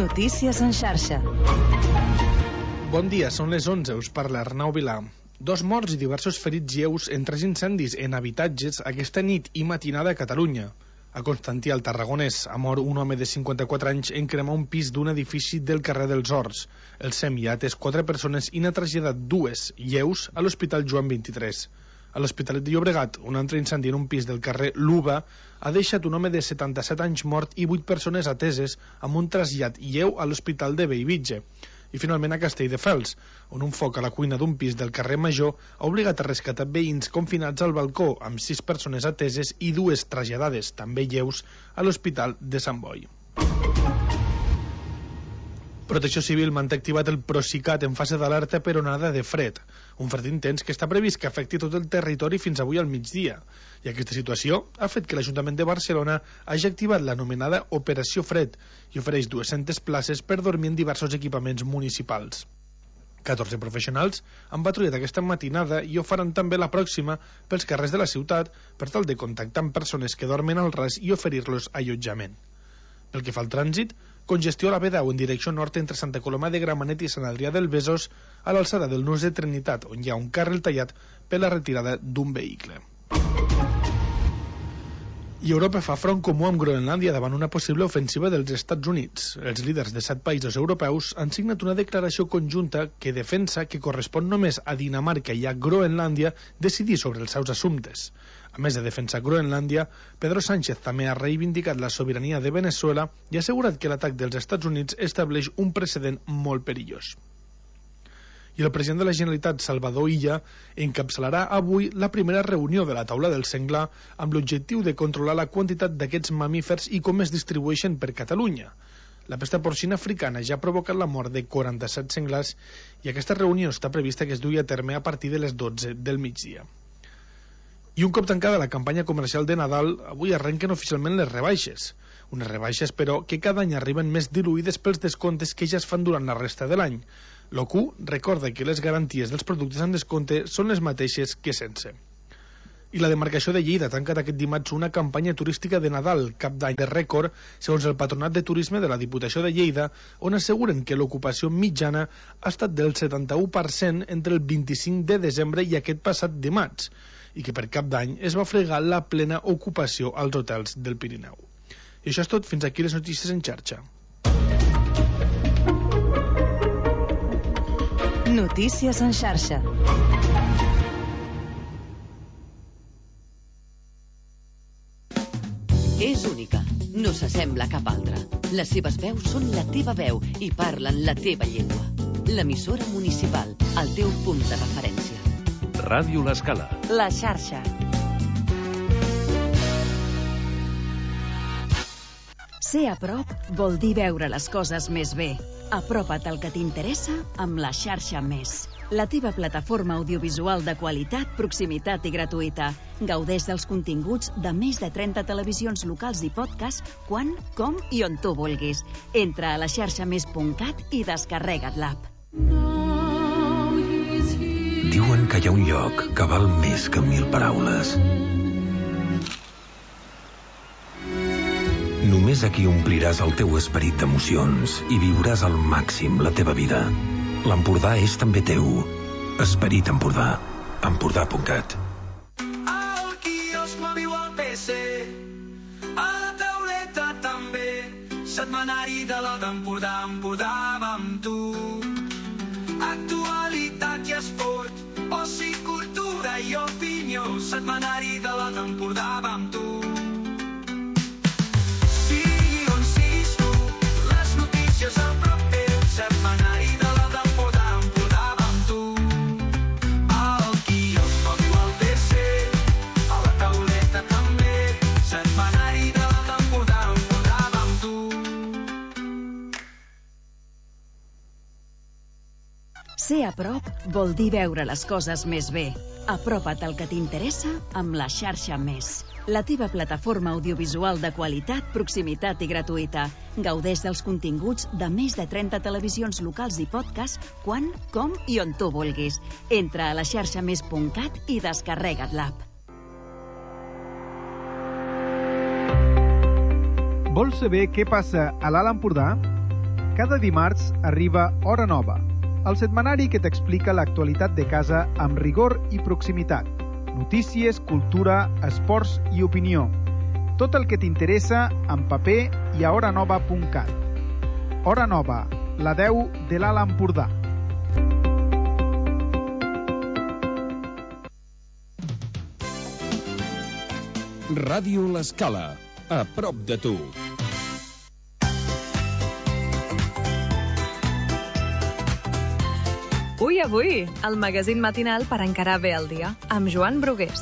Notícies en xarxa. Bon dia, són les 11, us parla Arnau Vilà. 2 morts i diversos ferits lleus en 3 incendis en habitatges aquesta nit i matinada a Catalunya. A Constantí, al Tarragonès, ha mort un home de 54 anys en cremar un pis d'un edifici del carrer dels Horts. El SEM ha atès 4 persones i n'ha traslladat 2 lleus a l'Hospital Joan 23. A l'Hospitalet de Llobregat, un altre incendi en un pis del carrer Luba ha deixat un home de 77 anys mort i 8 persones ateses amb un trasllat lleu a l'Hospital de Bellvitge. I finalment a Castelldefels, on un foc a la cuina d'un pis del carrer Major ha obligat a rescatar veïns confinats al balcó amb 6 persones ateses i 2 traslladades, també lleus, a l'Hospital de Sant Boi. Protecció Civil manté activat el Procicat en fase d'alerta per onada de fred, un fred intens que està previst que afecti tot el territori fins avui al migdia. I aquesta situació ha fet que l'Ajuntament de Barcelona hagi activat l'anomenada Operació Fred i ofereix 200 places per dormir en diversos equipaments municipals. 14 professionals han patrullat aquesta matinada i ho faran també la pròxima pels carrers de la ciutat per tal de contactar amb persones que dormen al ras i oferir-los allotjament. Pel que fa al trànsit, congestió a la B10 en direcció nord entre Santa Coloma de Gramenet i Sant Adrià del Besòs a l'alçada del Nus de Trinitat, on hi ha un carril tallat per la retirada d'un vehicle. I Europa fa front comú amb Groenlàndia davant una possible ofensiva dels Estats Units. Els líders de 7 països europeus han signat una declaració conjunta que defensa que correspon només a Dinamarca i a Groenlàndia decidir sobre els seus assumptes. A més de defensar Groenlàndia, Pedro Sánchez també ha reivindicat la sobirania de Venezuela i ha assegurat que l'atac dels Estats Units estableix un precedent molt perillós. I el president de la Generalitat, Salvador Illa, encapçalarà avui la primera reunió de la taula del senglar amb l'objectiu de controlar la quantitat d'aquests mamífers i com es distribueixen per Catalunya. La pesta porcina africana ja ha provocat la mort de 47 senglars i aquesta reunió està prevista que es dugui a terme a partir de les 12 del migdia. I un cop tancada la campanya comercial de Nadal, avui arrenquen oficialment les rebaixes. Unes rebaixes, però, que cada any arriben més diluïdes pels descomptes que ja es fan durant la resta de l'any. L'OCU recorda que les garanties dels productes en descompte són les mateixes que sense. I la demarcació de Lleida ha tancat aquest dimarts una campanya turística de Nadal, cap d'any de rècord, segons el Patronat de Turisme de la Diputació de Lleida, on asseguren que l'ocupació mitjana ha estat del 71% entre el 25 de desembre i aquest passat dimarts, i que per cap d'any es va fregar la plena ocupació als hotels del Pirineu. I això és tot, fins aquí les notícies en xarxa. Notícies en xarxa. És única, no s'assembla a cap altra. Les seves veus són la teva veu i parlen la teva llengua. L'emissora municipal, el teu punt de referència. Ràdio L'Escala. La xarxa. Ser a prop vol dir veure les coses més bé. Apropa't al que t'interessa amb la xarxa Més. La teva plataforma audiovisual de qualitat, proximitat i gratuïta. Gaudeix dels continguts de més de 30 televisions locals i podcast quan, com i on tu vulguis. Entra a laxarxamés.cat i descarrega't l'app. Diuen que hi ha un lloc que val més que 1000 paraules. Només aquí ompliràs el teu esperit d'emocions i viuràs al màxim la teva vida. L'Empordà és també teu. Esperit Empordà. Empordà.cat. Al quiosc m'aviu al PC, a la tauleta també, setmanari de la d'Empordà, Empordà va amb tu. Actualitat i esport, oci, cultura i opinió, setmanari de la d'Empordà va amb tu. Sigui on siguis tu, les notícies a prop teu, setmanari de la d'Empordà, Empordà va amb tu. Al quiosc m'aviu al PC, a la tauleta també, setmanari de la d'Empordà, Empordà va amb tu. Ser a prop vol dir veure les coses més bé. Apropa't al que t'interessa amb la xarxa Més. La teva plataforma audiovisual de qualitat, proximitat i gratuïta. Gaudeix dels continguts de més de 30 televisions locals i podcast quan, com i on tu vulguis. Entra a laxarxamés.cat i descarrega't l'app. Vols saber què passa a l'Alt Empordà? Cada dimarts arriba Hora Nova, el setmanari que t'explica l'actualitat de casa amb rigor i proximitat. Notícies, cultura, esports i opinió. Tot el que t'interessa en paper i a horanova.cat. Hora Nova, la 10 de l'Alt Empordà. Ràdio L'Escala, a prop de tu. Avui, el magazín matinal per encarar bé el dia, amb Joan Brugués.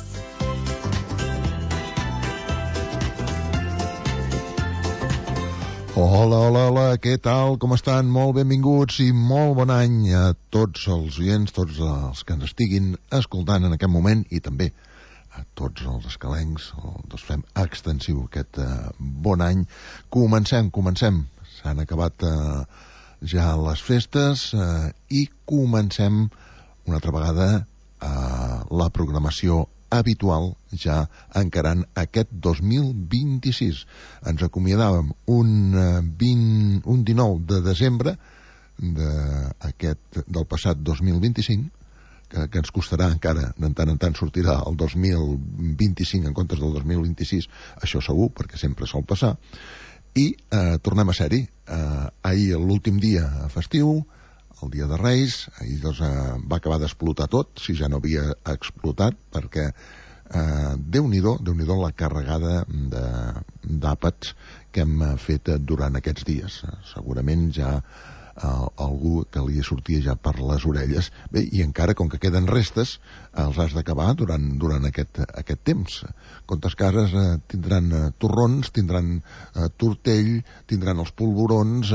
Hola, què tal? Com estan? Molt benvinguts i molt bon any a tots els oients, tots els que ens estiguin escoltant en aquest moment i també a tots els escalencs, doncs fem extensiu aquest bon any. Comencem. S'han acabat ja les festes i comencem una altra vegada la programació habitual ja encarant aquest 2026. Ens acomiadàvem un 19 de desembre del passat 2025, que ens costarà encara, de tant en tant sortirà el 2025 en comptes del 2026, això segur, perquè sempre sol passar. I tornem a ser-hi. Ahir, l'últim dia festiu, el dia de Reis, ahir doncs, va acabar d'explotar tot, si ja no havia explotat, perquè Déu-n'hi-do la carregada d'àpats que hem fet durant aquests dies. Segurament ja algú que li sortia ja per les orelles. Bé, i encara, com que queden restes, els has d'acabar durant aquest temps. Quantes cases tindran torrons, tindran tortell, tindran els polvorons,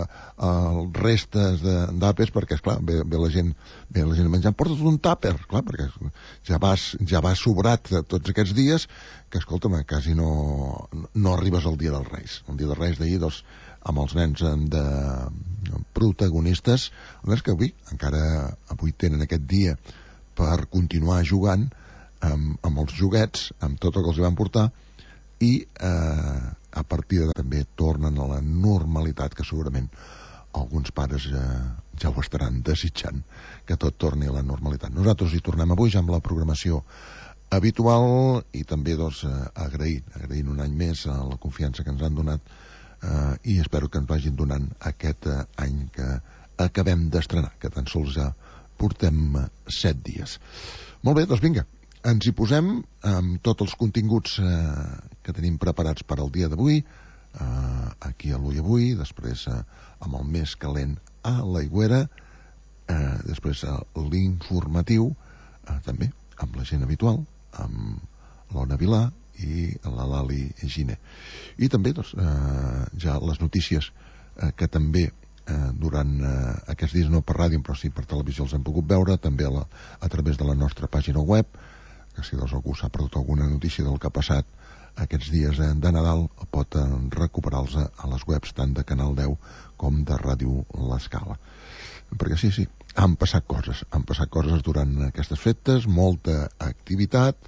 restes d'àpers, perquè, esclar, ve la gent menjant. Porta't un tàper, clar, perquè ja vas sobrat tots aquests dies, que, escolta'm, quasi no arribes al dia dels Reis. El dia dels Reis d'ahir, doncs, amb els nens de protagonistes, és que avui tenen aquest dia per continuar jugant amb els joguets, amb tot el que els van portar, i a partir de també tornen a la normalitat, que segurament alguns pares ja ho estaran desitjant, que tot torni a la normalitat. Nosaltres hi tornem avui ja amb la programació habitual i també doncs, agraint un any més la confiança que ens han donat i espero que ens vagin donant aquest any que acabem d'estrenar, que tan sols ja portem 7 dies. Molt bé, doncs vinga, ens hi posem amb tots els continguts que tenim preparats per al dia d'avui, aquí a l'Ull Avui, després amb el més calent a l'Aigüera, després l'informatiu, també amb la gent habitual, amb l'Ona Vilà i la Lali Giner. I també doncs, ja les notícies que també durant aquests dies, no per ràdio però sí per televisió, els hem pogut veure també a través de la nostra pàgina web, que si doncs, algú s'ha perdut alguna notícia del que ha passat aquests dies de Nadal pot recuperar-los a les webs tant de Canal 10 com de Ràdio L'Escala, perquè sí, han passat coses durant aquestes festes, molta activitat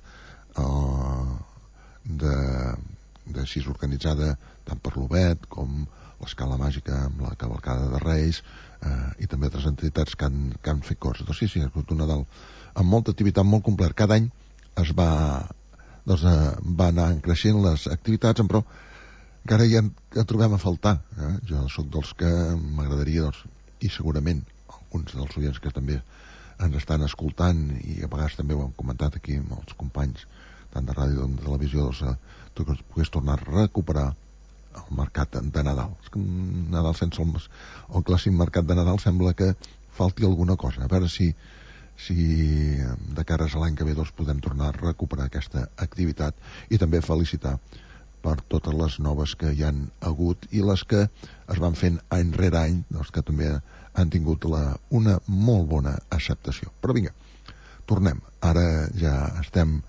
així organitzada tant per l'Obet com l'Escala Màgica amb la cavalcada de Reis i també altres entitats que han fet coses. Doncs sí, ha sigut un Nadal amb molta activitat, molt complet. Cada any va anar creixent les activitats, però encara ja en trobem a faltar. Jo sóc dels que m'agradaria, i segurament alguns dels oients que també ens estan escoltant i a vegades també ho hem comentat aquí amb els companys tant de ràdio com de televisió, tu que pogués tornar a recuperar el mercat de Nadal. És que Nadal sense el clàssic mercat de Nadal sembla que falti alguna cosa. A veure si de cara a l'any que ve podem tornar a recuperar aquesta activitat i també felicitar per totes les noves que hi han hagut i les que es van fent any rere any, que també han tingut una molt bona acceptació. Però vinga, tornem. Ara ja estem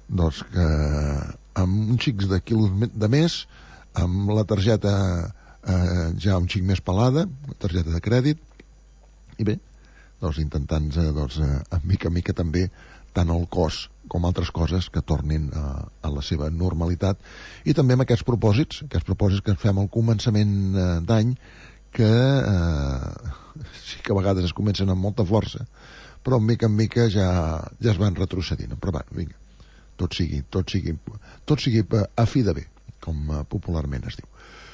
amb uns xics de quilos de més, amb la targeta ja un xic més pelada, targeta de crèdit, i bé, intentant mica en mica també tant el cos com altres coses que tornin a la seva normalitat, i també amb aquests propòsits que fem al començament d'any, que sí que a vegades es comencen amb molta força, però mica en mica ja es van retrocedint. Però va, vinga, tot sigui a fi de bé, com popularment es diu.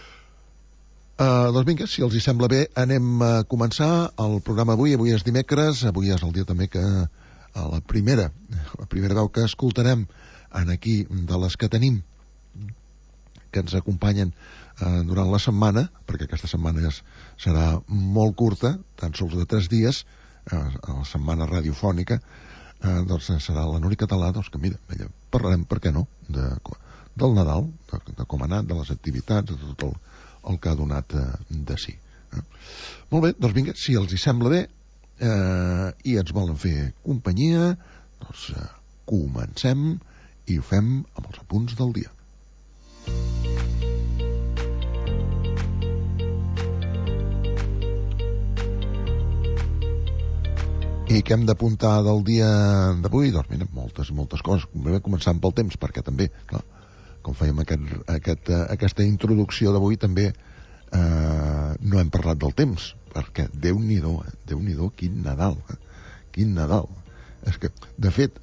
Doncs vinga, si els hi sembla bé, anem a començar el programa avui. Avui és dimecres, avui és el dia també que la primera veu que escoltarem en aquí de les que tenim, que ens acompanyen durant la setmana, perquè aquesta setmana serà molt curta, tan sols de 3 dies, la setmana radiofònica, doncs serà la Núria Català, doncs que mira, parlarem, per què no, del Nadal, de com ha anat, de les activitats, de tot el que ha donat de si. Molt bé, doncs vinga, si els hi sembla bé i ens volen fer companyia, doncs comencem i ho fem amb els apunts del dia. I què hem d'apuntar del dia d'avui? Doncs mira, moltes coses. Començant pel temps, perquè també, clar, com fèiem aquesta introducció d'avui, també no hem parlat del temps, perquè Déu-n'hi-do, quin Nadal. És que, de fet,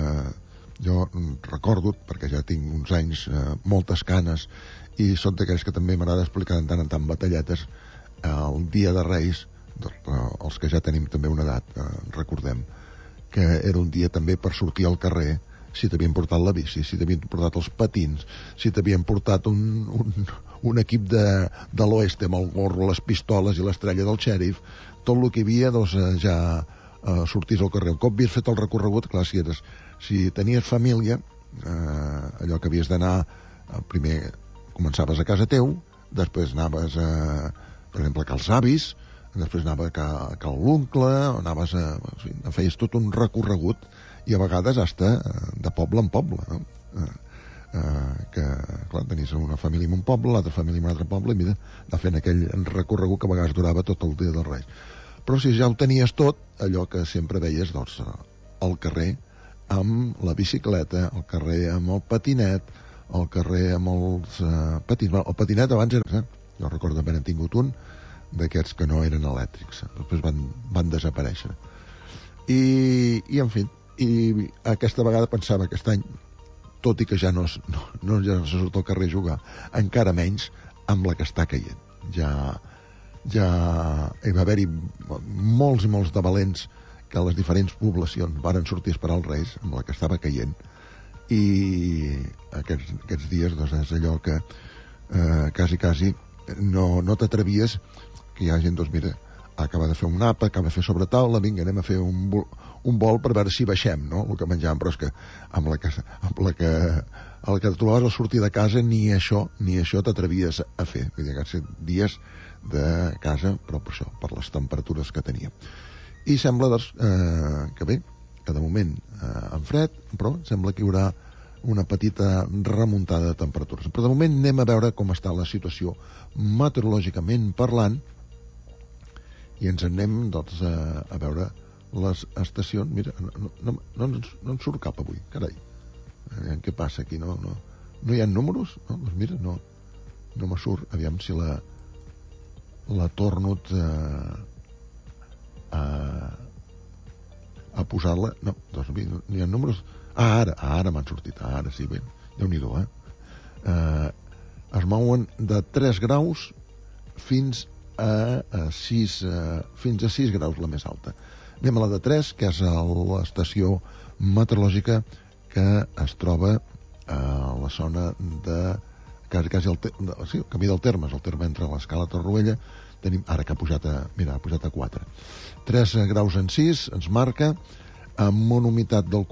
jo recordo, perquè ja tinc uns anys, moltes canes, i són d'aquells que també m'agrada explicar de tant en tant batalletes, el dia de Reis, els que ja tenim també una edat, recordem que era un dia també per sortir al carrer, si t'havien portat la bici, si t'havien portat els patins, si t'havien portat un equip de l'oeste amb el gorro, les pistoles i l'estrella del xèrif, tot el que hi havia, doncs ja sortís al carrer. Un cop havies fet el recorregut, clar, si tenies família, allò que havies d'anar, primer començaves a casa teu, després anaves per exemple, a els avis, després anava a cal l'oncle, feies tot un recorregut, i a vegades hasta de poble en poble, no? Que, clar, tenies una família en un poble, l'altra família en un altre poble, i mira, anar fent aquell recorregut que a vegades durava tot el dia dels Reis. Però si ja ho tenies tot, allò que sempre veies, doncs, al carrer amb la bicicleta, al carrer amb el patinet, al carrer amb els patins. El patinet abans era, jo recordo haver tingut un d'aquests que no eren elèctrics, després van desaparèixer. I en fi, i aquesta vegada pensava aquest any, tot i que ja no se surt al carrer a jugar, encara menys amb la que està caient. Ja hi va haver-hi molts i molts de valents que a les diferents poblacions varen sortir a esperar els Reis amb la que estava caient, i aquests dies doncs, és allò que quasi no t'atrevies, que hi ha gent, doncs mira, acaba de fer un àpat, acaba de fer sobretaula, vinga, anem a fer un vol per veure si baixem, no?, el que menjàvem. Però és que amb la que trobaves al sortir de casa ni això t'atrevies a fer. Vull dir, aquests dies de casa, però per això, per les temperatures que teníem. I sembla, doncs, que bé, que de moment en fred, però sembla que hi haurà una petita remuntada de temperatures. Però de moment anem a veure com està la situació meteorològicament parlant, i ens anem, doncs, a veure les estacions. Mira, no ens surt cap avui, carai. Què passa aquí? No hi ha números? No, doncs mira, no me surt. Aviam si la torno a posar-la. No, doncs no hi ha números. Ara m'han sortit. Ara sí, bé. Déu-n'hi-do, es mouen de 3 graus fins a 6 graus, la més alta. Anem a la de 3, que és l'estació meteorològica que es troba a la zona de quasi el camí del Termes, el terme entre l'Escala i Torroella. Tenim, ara que ha pujat a 4. 3 graus en 6 ens marca, amb una humitat del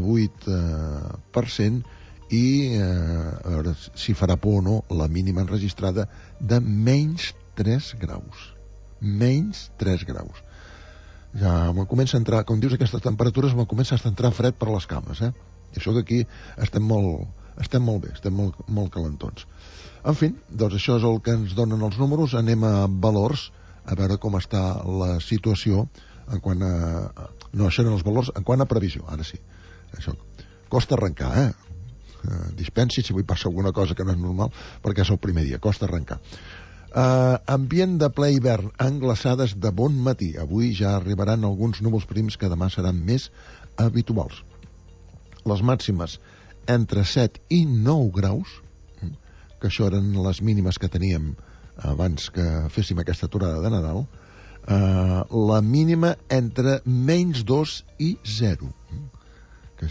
48%, i a veure si farà por o no la mínima enregistrada de menys 3 graus. Menys 3 graus. Ja me comença a entrar, com dius, aquestes temperatures me comença a entrar fred per les cames, I això que aquí estem molt bé, estem molt calentons. En fi, doncs això és el que ens donen els números. Anem a valors, a veure com està la situació en quant a... No, això eren els valors en quant a previsió, ara sí. Això costa arrencar, dispensi si avui passa alguna cosa que no és normal, perquè és el primer dia, costa arrencar. Ambient de ple hivern amb glaçades de bon matí. Avui ja arribaran alguns núvols prims que demà seran més habituals. Les màximes entre 7 i 9 graus, que això eren les mínimes que teníem abans que féssim aquesta aturada de Nadal. La mínima entre menys 2 i 0, que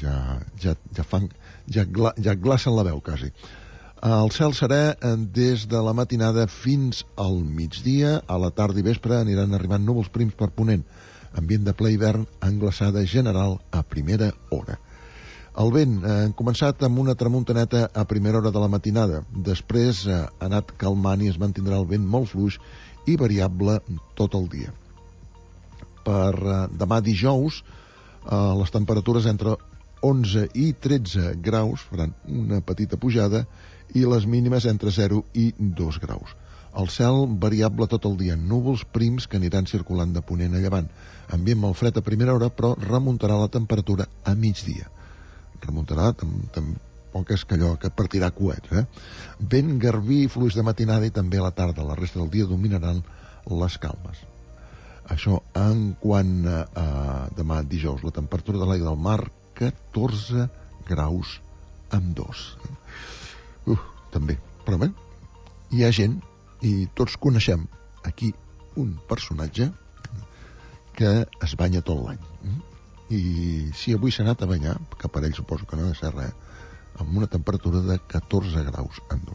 ja glacen la veu quasi. El cel serà des de la matinada fins al migdia. A la tarda i vespre aniran arribant núvols prims per ponent. Ambient de ple hivern amb glaçada general a primera hora. El vent ha començat amb una tramuntaneta a primera hora de la matinada. Després ha anat calmant i es mantindrà el vent molt fluix i variable tot el dia. Per demà dijous, les temperatures entre 11 i 13 graus faran una petita pujada i les mínimes entre 0 i 2 graus. El cel variable tot el dia, núvols prims que aniran circulant de ponent a llevant. Ambient molt fred a primera hora, però remuntarà la temperatura a migdia. Remuntarà tampoc és que allò que partirà coets, Vent garbí i fluix de matinada i també a la tarda. La resta del dia dominaran les calmes. Això en quant a demà dijous. La temperatura de l'aigua del mar 14 graus amb 2. També. Però bé, hi ha gent, i tots coneixem aquí un personatge que es banya tot l'any. I si avui s'ha anat a banyar, que per ell suposo que no ha de ser res, amb una temperatura de 14 graus amb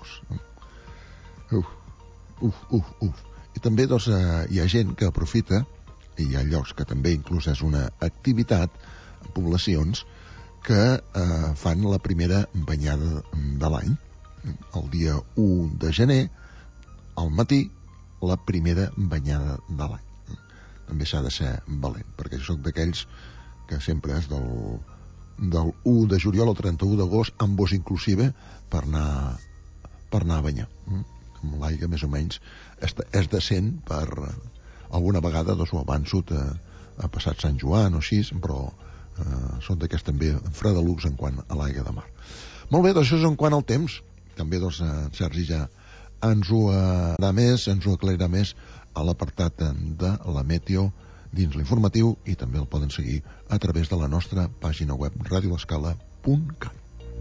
2. I també doncs, hi ha gent que aprofita, i hi ha llocs que també inclús és una activitat, poblacions, que fan la primera banyada de l'any. El dia 1 de gener, al matí, la primera banyada de l'any. També s'ha de ser valent, perquè jo soc d'aquells que sempre és del 1 de juliol al 31 d'agost, amb bos inclusive, per anar a banyar. Amb l'aigua, més o menys, és decent per... Alguna vegada, doncs, ho avanço a passat Sant Joan o així, però són d'aquests també fredelucs en quant a l'aigua de mar. Molt bé, doncs això és en quant al temps. També, doncs, Sergi ja ens ho aclarirà més a l'apartat de la Meteo dins l'informatiu, i també el poden seguir a través de la nostra pàgina web radiolescala.cat.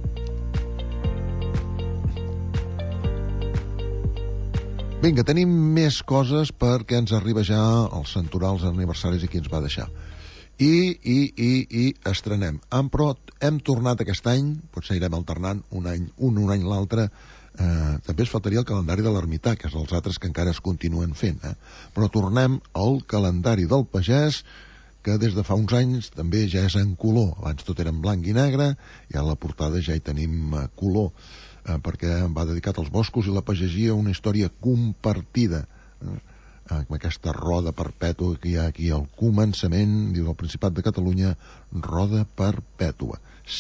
Vinga, tenim més coses perquè ens arriba ja els santorals, aniversaris i qui ens va deixar. I estrenem. Però hem tornat aquest any, potser irem alternant un any l'altre. També es faltaria el calendari de l'ermità, que és els altres que encara es continuen fent. Però tornem al calendari del pagès, que des de fa uns anys també ja és en color. Abans tot era en blanc i negre, i a la portada ja hi tenim color, perquè va dedicat als boscos i la pagesia, una història compartida, amb aquesta roda perpètua que hi ha aquí al començament, diu el Principat de Catalunya, roda perpètua.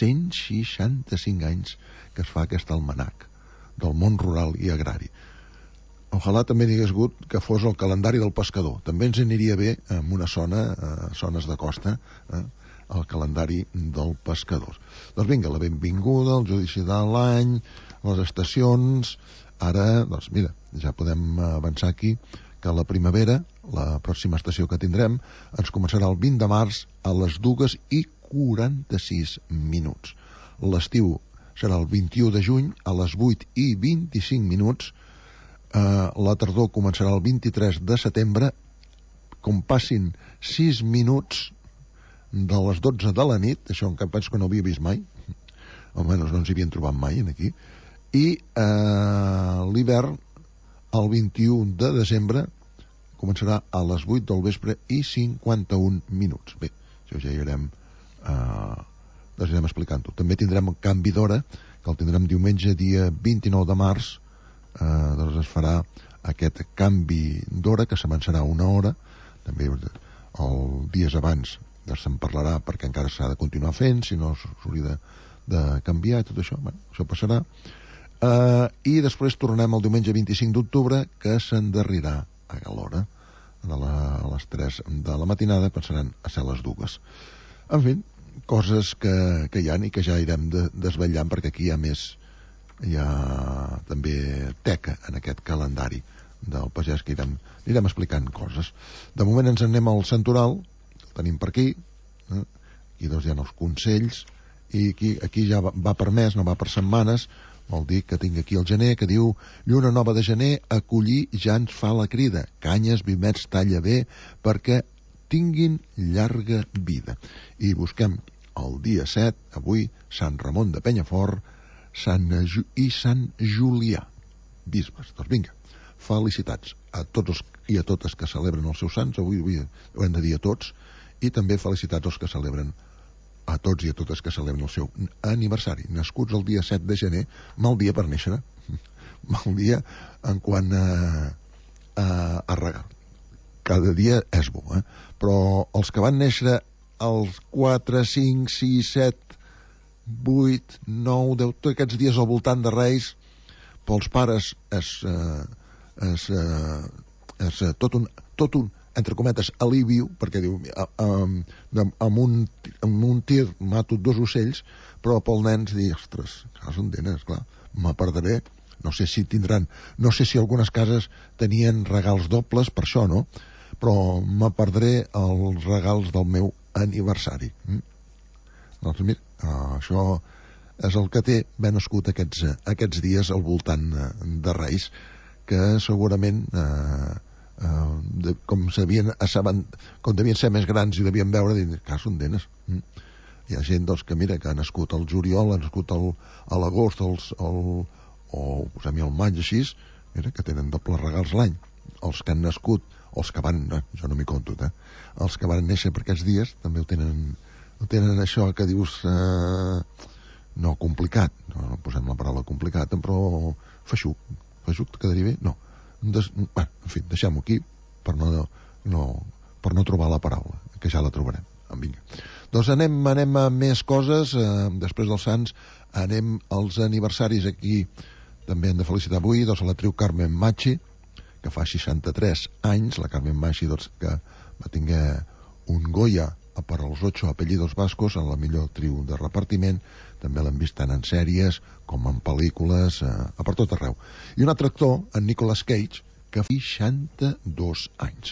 165 anys que es fa aquest almanac del món rural i agrari. Ojalà també digués hagut que fos el calendari del pescador. També ens aniria bé en una zones de costa, el calendari del pescador. Doncs vinga, la benvinguda, el judici de l'any, les estacions. Ara, doncs mira, ja podem avançar aquí que la primavera, la pròxima estació que tindrem, ens començarà el 20 de març a les 2:46. L'estiu serà el 21 de juny a les 8:25. La tardor començarà el 23 de setembre, com passin 6 minuts de les 12 de la nit, això encara penso que no havia vist mai, almenys no ens hi havien trobat mai aquí, i l'hivern el 21 de desembre començarà a les 8 del vespre i 51 minuts. Bé, això ja hi anirem explicant-ho. També tindrem un canvi d'hora, que el tindrem diumenge, dia 29 de març, doncs es farà aquest canvi d'hora, que s'avançarà una hora. També els dies abans se'n parlarà, perquè encara s'ha de continuar fent, si no s'hauria de canviar, tot això. Bé, això passarà. I després tornem el diumenge 25 d'octubre, que s'endarrirà a l'hora a les 3 de la matinada, passaran a ser les 2. En fi, coses que hi ha i que ja irem desvetllant, perquè aquí hi ha també teca en aquest calendari del pagès, que anirem explicant coses. De moment ens anem al Santoral, el tenim per aquí, i doncs hi ha els consells, i aquí ja va per mes, no va per setmanes. Vol dir que tinc aquí el gener, que diu: lluna nova de gener, acollir ja ens fa la crida, canyes, vimets, talla bé, perquè tinguin llarga vida. I busquem el dia 7, avui, Sant Ramon de Penyafort i Sant Julià, bisbes. Doncs vinga, felicitats a tots i a totes que celebren els seus sants. Avui ho hem de dir a tots, i també felicitats als que celebren, a tots i a totes que celebren el seu aniversari. Nascuts el dia 7 de gener, mal dia per néixer, mal dia en quant a regal. Cada dia és bo, però els que van néixer els 4, 5, 6, 7, 8, 9, 10, tots aquests dies al voltant de Reis, pels pares és tot un entre cometes alivio, perquè diu amb un tir mato 2 ocells, però pel nens dir, ostres, són denes, clar, me perdré. No sé si algunes cases tenien regals dobles per això, no? Però me perdré els regals del meu aniversari. Doncs mira, això és el que té ben nascut aquests dies al voltant de Reis, que segurament com devien ser més grans i devien veure, que són denes. Hi ha gent doncs, que mira, que ha nascut al juliol, ha nascut a l'agost, o posem-hi al maig, així, mira, que tenen dobles regals l'any. Els que han nascut, els que van, jo no m'hi conto, els que van néixer per aquests dies també ho tenen això que dius, no complicat, no posem la paraula complicat, però feixuc quedaria bé? No. En fi, deixem-ho aquí per no trobar la paraula, que ja la trobarem. Vinga. Doncs anem a més coses. Després dels Sants anem als aniversaris. Aquí també hem de felicitar avui doncs, a la actriu Carmen Machi, que fa 63 anys. La Carmen Machi, doncs, que va tinguer un Goya per als 8 apellidos vascos en la millor actriu de repartiment. També l'hem vist tant en sèries com en pel·lícules, per tot arreu. I un altre actor, en Nicolas Cage, que fa 62 anys.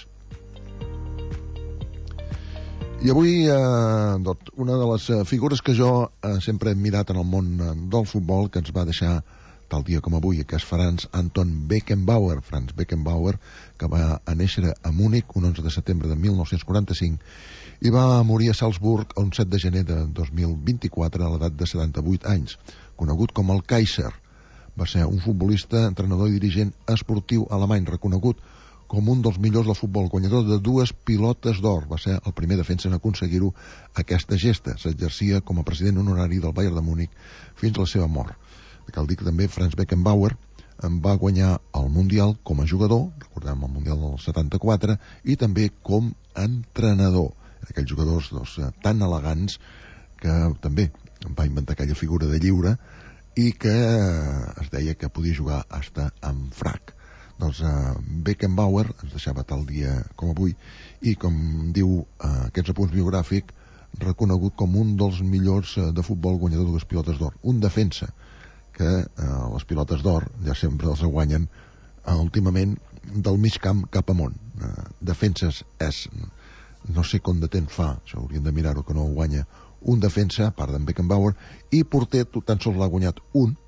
I avui, una de les figures que jo sempre he mirat en el món del futbol, que ens va deixar tal dia com avui, que és Franz Anton Beckenbauer. Franz Beckenbauer, que va néixer a Múnich un 11 de setembre de 1945 i va morir a Salzburg el 7 de gener de 2024 a l'edat de 78 anys. Conegut com el Kaiser, va ser un futbolista, entrenador i dirigent esportiu alemany, reconegut com un dels millors del futbol, guanyador de 2 pilotes d'or. Va ser el primer defensa en aconseguir-ho, aquesta gesta. S'exercia com a president honorari del Bayern de Múnich fins a la seva mort. Cal dir que també Franz Beckenbauer va guanyar el Mundial com a jugador, recordem el Mundial del 74, i també com a entrenador. Aquells jugadors tan elegants que també va inventar aquella figura de lliure i que es deia que podia jugar hasta amb frac. Doncs Beckenbauer ens deixava tal dia com avui i, com diu aquests apunts biogràfics, reconegut com un dels millors de futbol, guanyador de 2 pilotes d'or. Un defensa, que les pilotes d'or ja sempre els guanyen últimament del mig camp cap amunt. Defenses és, no sé com de temps fa, això hauríem de mirar-ho, que no ho guanya un defensa, a part d'en Beckenbauer, i porter tan sols l'ha guanyat un,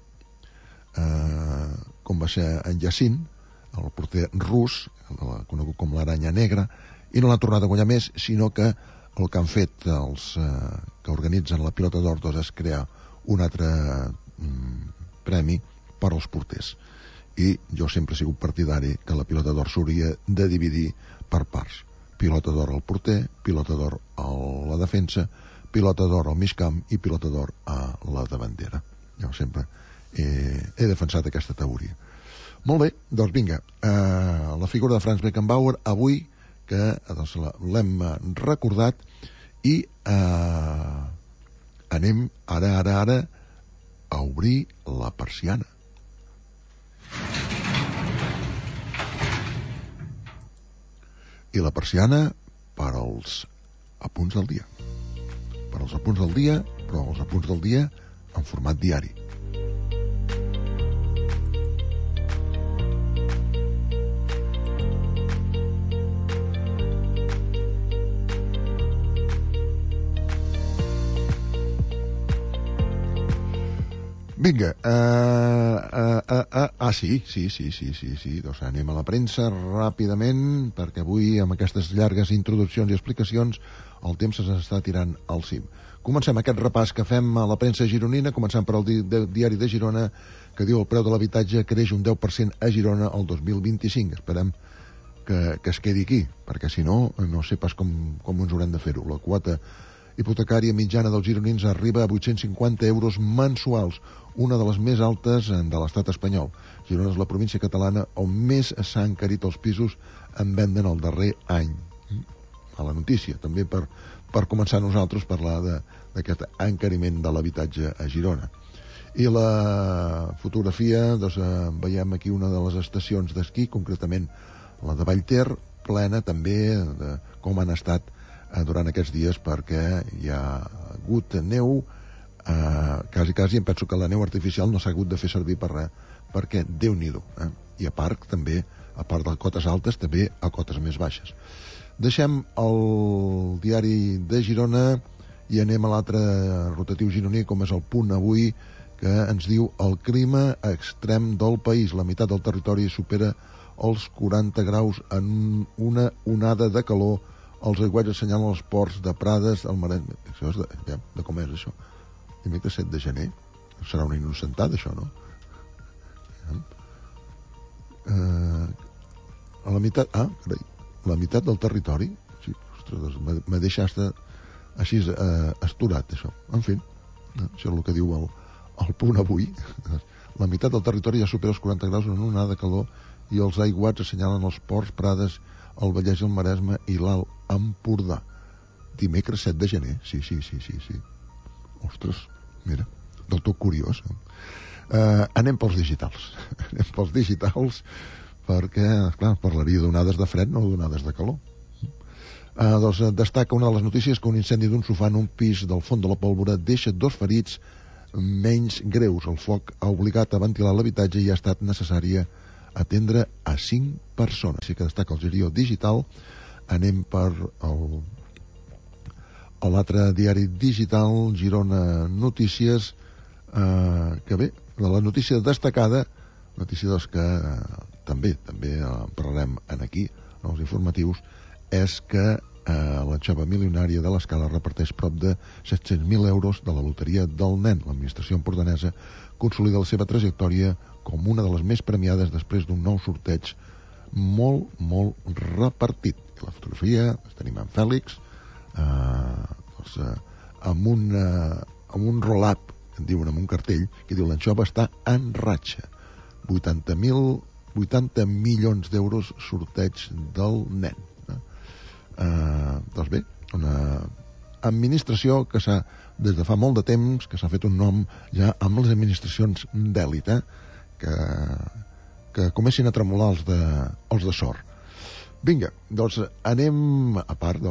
com va ser en Yassin, el porter rus, conegut com l'aranya negra, i no l'ha tornat a guanyar més, sinó que el que han fet els que organitzen la pilota d'or és crear un altre premi per als porters. I jo sempre he sigut partidari que la pilota d'or s'hauria de dividir per parts. Pilota d'or al porter, pilota d'or a la defensa, pilota d'or al mig camp i pilota d'or a la davantera. Jo sempre he defensat aquesta teoria. Molt bé, doncs vinga, la figura de Franz Beckenbauer avui, que doncs, l'hem recordat, i anem ara a obrir la persiana. I la persiana per als apunts del dia. Per als apunts del dia, però els apunts del dia en format diari. Vinga, sí. Doncs anem a la premsa ràpidament, perquè avui, amb aquestes llargues introduccions i explicacions, el temps s'està tirant al cim. Comencem aquest repàs que fem a la premsa gironina, començant per al diari de Girona, que diu el preu de l'habitatge creix un 10% a Girona el 2025. Esperem que es quedi aquí, perquè si no, no sé pas com ens haurem de fer-ho. La quota hipotecària mitjana dels gironins arriba a 850 euros mensuals, una de les més altes de l'estat espanyol. Girona és la província catalana on més s'ha encarit els pisos en venda en el darrer any. A la notícia, també per començar nosaltres a parlar d'aquest encariment de l'habitatge a Girona. I la fotografia, doncs, veiem aquí una de les estacions d'esquí, concretament la de Vallter, plena també de com han estat durant aquests dies, perquè hi ha hagut neu, quasi em penso que la neu artificial no s'ha hagut de fer servir per res, perquè Déu-n'hi-do. I a part també, a part de cotes altes, també a cotes més baixes. Deixem el diari de Girona i anem a l'altre rotatiu gironí, com és el Punt avui, que ens diu el clima extrem del país. La meitat del territori supera els 40 graus en una onada de calor. Els aiguats assenyalen els ports de Prades, el Maresme. Això és de com és això? Dimecres 7 de gener. Serà una innocentada, això, no? A la meitat... carai. La meitat del territori? Sí, ostres, me deixaste així esturat, això. En fi, això és el que diu el Punt avui. La meitat del territori ja supera els 40 graus en una onada de calor i els aiguats assenyalen els ports, Prades, el Vallès i el Maresme i l'Alt Empordà. Dimecres 7 de gener. Sí. Ostres, mira, del tot curiós. Anem pels digitals. Perquè, clar, parlaria d'onades de fred, no d'onades de calor. Doncs destaca una de les notícies que un incendi d'un sofà en un pis del Font de la Pólvora deixa 2 ferits menys greus. El foc ha obligat a ventilar l'habitatge i ha estat necessària atendre a 5 persones. Així que destaca el Girió Digital. Anem per l'altre diari digital, Girona Notícies, que bé, la notícia destacada, notícia doncs que també parlarem aquí, en els informatius, és que la jove milionària de l'Escala reparteix prop de 700.000 euros de la loteria del nen. L'administració empordanesa consolida la seva trajectòria com una de les més premiades després d'un nou sorteig molt repartit. I la fotografia, tenim en Fèlix, amb un roll-up, diuen, amb un cartell, que diu l'anxova està en ratxa. 80 milions d'euros sorteig del nen. Doncs bé, una administració que s'ha, des de fa molt de temps, que s'ha fet un nom ja amb les administracions d'èlit, que comencin a tremolar els de sort. Vinga, doncs anem, a part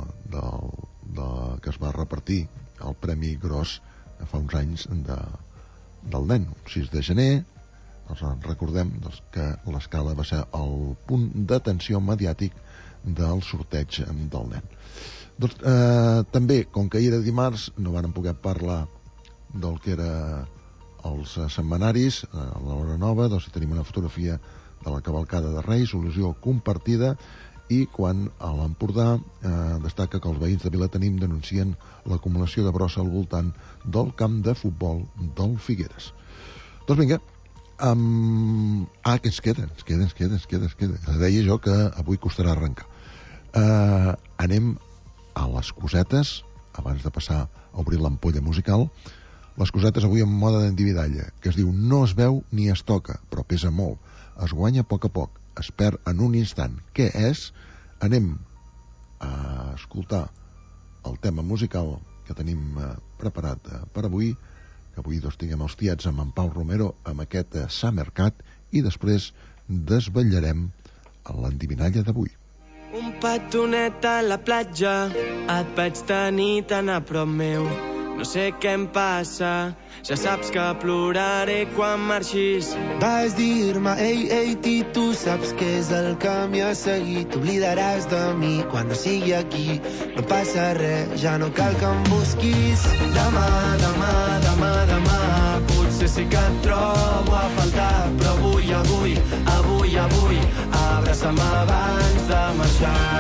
que es va repartir el Premi Gros fa uns anys del nen, 6 de gener, doncs recordem que l'Escala va ser el punt d'atenció mediàtic del sorteig del nen. Doncs també, com que era dimarts, no vàrem poder parlar del que era els setmanaris a l'Hora Nova. Doncs tenim una fotografia de la cavalcada de Reis, il·lusió compartida, i quan a l'Empordà destaca que els veïns de Vilatenim denuncien l'acumulació de brossa al voltant del camp de futbol del Figueres. Doncs vinga, que ens queda. Deia jo que avui costarà arrencar. Anem a les cosetes, abans de passar a obrir l'ampolla musical. Les cosetes avui en moda d'endividalla, que es diu no es veu ni es toca, però pesa molt. Es guanya a poc, es perd en un instant. Què és? Anem a escoltar el tema musical que tenim preparat per avui, que avui doncs tinguem els tiets amb en Pau Romero amb aquest Summer Cat, i després desvetllarem l'endivinalla d'avui. Un petonet a la platja, et vaig tenir tan a prop meu. No sé què em passa, ja saps que ploraré quan marxis. Vas dir-me, ei, tu saps què és el camí a seguir. T'oblidaràs de mi quan no sigui aquí. No passa res, ja no cal que em busquis. Demà, potser potser sí que et trobo a faltar, però avui, abraça'm abans de marxar.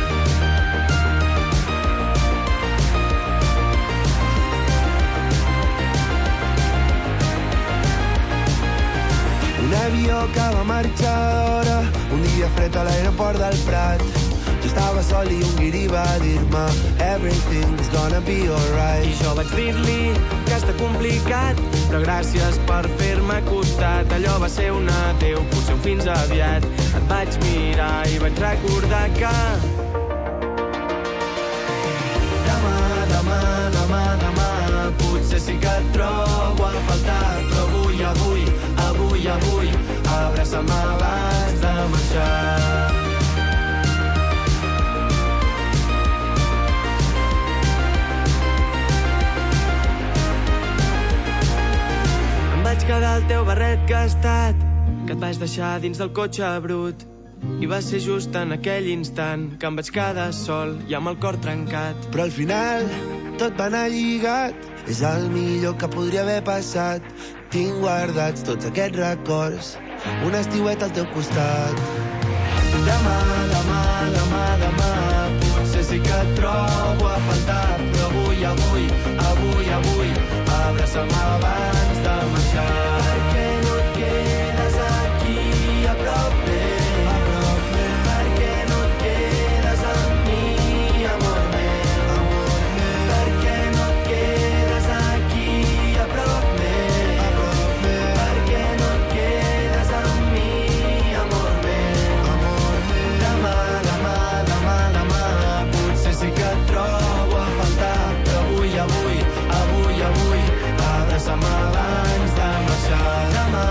Un avió que va marxar d'hora, un dia fred a l'aeroport del Prat. Jo estava sol i un guiri va dir-me everything's gonna be alright. I jo vaig dir-li que està complicat, però gràcies per fer-me costat. Allò va ser un adéu, potser un fins aviat. Et vaig mirar i vaig recordar que demà potser sí que et trobo a faltar, però avui abraça'm abans de marxar. Vaig quedar al teu barret gastat, que et vaig deixar dins del cotxe brut. I va ser just en aquell instant que em vaig quedar sol i amb el cor trencat. Però al final tot va anar lligat, és el millor que podria haver passat. Tinc guardats tots aquests records, un estiuet al teu costat. Demà, potser sí que et trobo a faltar, però avui, abraça'm abans de marxar. Per què no et quedes aquí a prop meu? Per què no et quedes amb mi, amor meu? Per què no et quedes aquí a prop meu? Per què no et quedes amb mi, amor meu? Demà, potser sí que et trobo a faltar, però avui, abraça'm abans de marxar. Demà,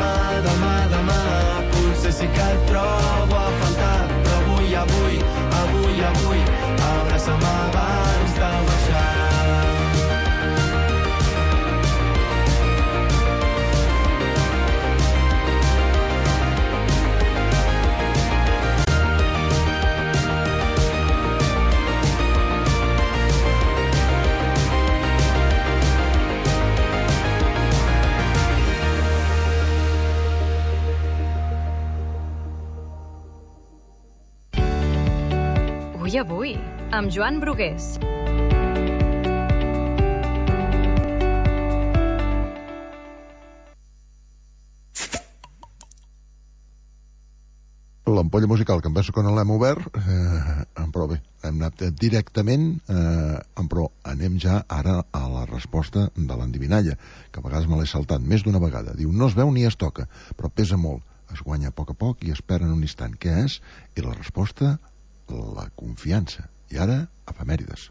potser sí que et trobo a faltar, però avui, abraça'm abans de marxar. Avui, amb Joan Brugués. L'ampolla musical que em penso que no l'hem obert, però bé, hem anat directament, però anem ja ara a la resposta de l'endivinalla, que a vegades me l'he saltat més d'una vegada. Diu, no es veu ni es toca, però pesa molt, es guanya a poc i espera en un instant. Què és? I la resposta, la confiança. I ara, efemèrides.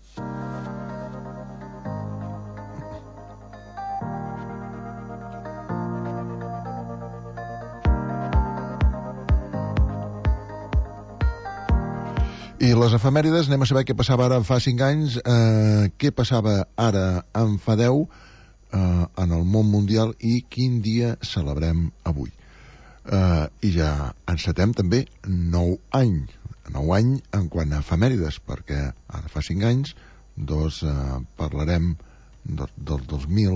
I les efemèrides, anem a saber què passava ara fa 5 anys, què passava ara en fa 10 en el món mundial i quin dia celebrem avui. I ja encetem també 9 anys en quant a efemèrides, perquè ara fa 5 anys parlarem del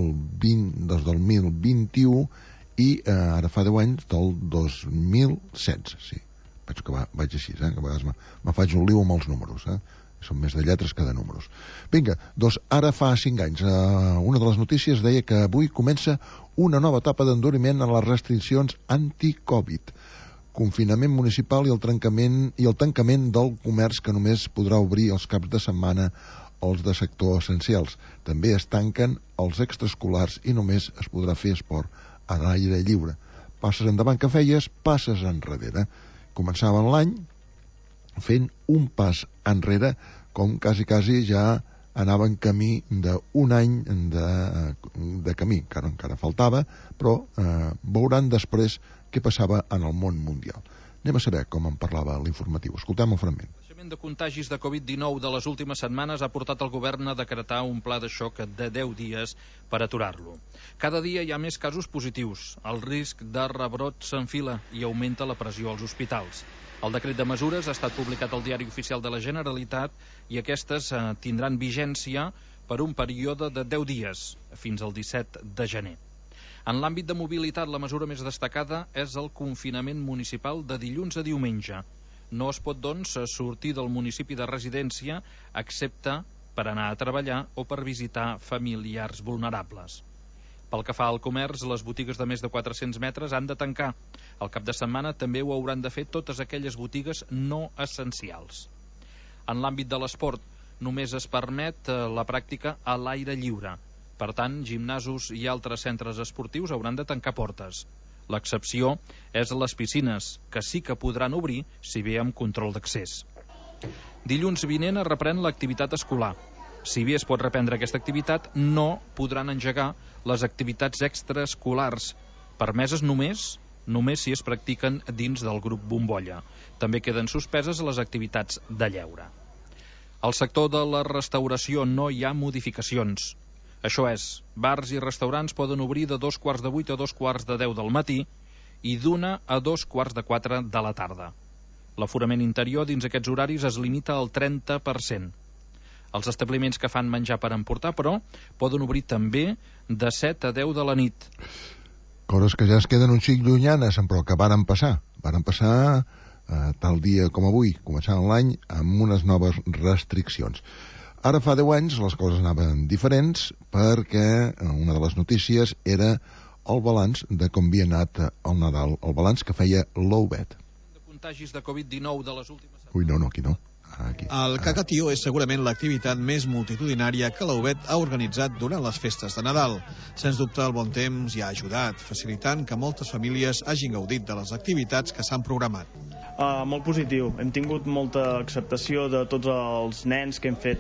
2021 i ara fa 10 anys del 2016, sí. Penso que vaig així, que a vegades me faig un liu amb els números, són més de lletres que de números. Vinga, ara fa 5 anys, una de les notícies deia que avui comença una nova etapa d'enduriment en les restriccions anti-Covid, confinament municipal i el tancament del comerç, que només podrà obrir els caps de setmana els de sector essencials. També es tanquen els extraescolars i només es podrà fer esport a l'aire lliure. Passes endavant que feies, passes enrere. Començaven l'any fent un pas enrere, com quasi ja anaven camí d'un any de camí, que encara faltava, però veuran després què passava en el món mundial. Anem a saber com en parlava l'informatiu. Escoltem el fragment. El creixement de contagis de Covid-19 de les últimes setmanes ha portat el govern a decretar un pla de xoc de 10 dies per aturar-lo. Cada dia hi ha més casos positius, el risc de rebrot s'enfila i augmenta la pressió als hospitals. El decret de mesures ha estat publicat al Diari Oficial de la Generalitat i aquestes tindran vigència per un període de 10 dies, fins al 17 de gener. En l'àmbit de mobilitat, la mesura més destacada és el confinament municipal de dilluns a diumenge. No es pot, doncs, sortir del municipi de residència excepte per anar a treballar o per visitar familiars vulnerables. Pel que fa al comerç, les botigues de més de 400 metres han de tancar. Al cap de setmana també ho hauran de fer totes aquelles botigues no essencials. En l'àmbit de l'esport, només es permet la pràctica a l'aire lliure. Per tant, gimnasos i altres centres esportius hauran de tancar portes. L'excepció és les piscines, que sí que podran obrir, si bé amb control d'accés. Dilluns vinent es reprèn l'activitat escolar. Si bé es pot reprendre aquesta activitat, no podran engegar les activitats extraescolars, permeses només si es practiquen dins del grup bombolla. També queden suspeses les activitats de lleure. Al sector de la restauració no hi ha modificacions. Això és, bars i restaurants poden obrir de 7:45 a 9:45 del matí i d'1 a 3:45 de la tarda. L'aforament interior dins aquests horaris es limita al 30%. Els establiments que fan menjar per emportar, però, poden obrir també de 7 a 10 de la nit. Coses que ja es queden un xic llunyanes, però que varen passar. Varen passar tal dia com avui, començant l'any, amb unes noves restriccions. Ara fa 10 anys les coses anaven diferents perquè una de les notícies era el balanç de com havia anat el Nadal, el balanç que feia l'OUBET. De contagis de Covid-19 de les últimes setmanes... Ui, no, aquí no. Aquí. El Cacatió és segurament l'activitat més multitudinària que l'OUBET ha organitzat durant les festes de Nadal. Sens dubte, el bon temps hi ha ajudat, facilitant que moltes famílies hagin gaudit de les activitats que s'han programat. Molt positiu. Hem tingut molta acceptació de tots els nens que hem fet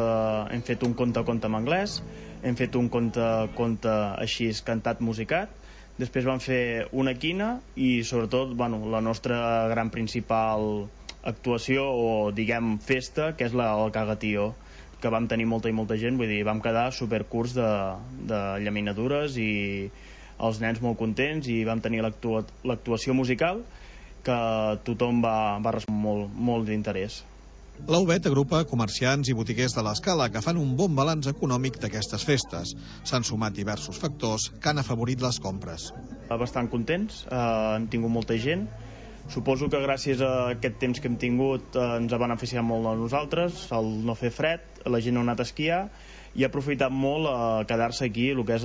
un conte en anglès, hem fet un conte així cantat musicat, després vam fer una quina i sobretot la nostra gran principal actuació o diguem festa, que és el Cagatió, que vam tenir molta gent, vull dir, vam quedar supercurts de llaminadures i els nens molt contents i vam tenir l'actuació musical que tothom va respondre molt d'interès. L'OUBET agrupa comerciants i botiguers de l'Escala que fan un bon balanç econòmic d'aquestes festes. S'han sumat diversos factors que han afavorit les compres. Bastant contents, hem tingut molta gent. Suposo que gràcies a aquest temps que hem tingut ens ha beneficiat molt a nosaltres, el no fer fred, la gent ha anat a esquiar i ha aprofitat molt a quedar-se aquí, el que és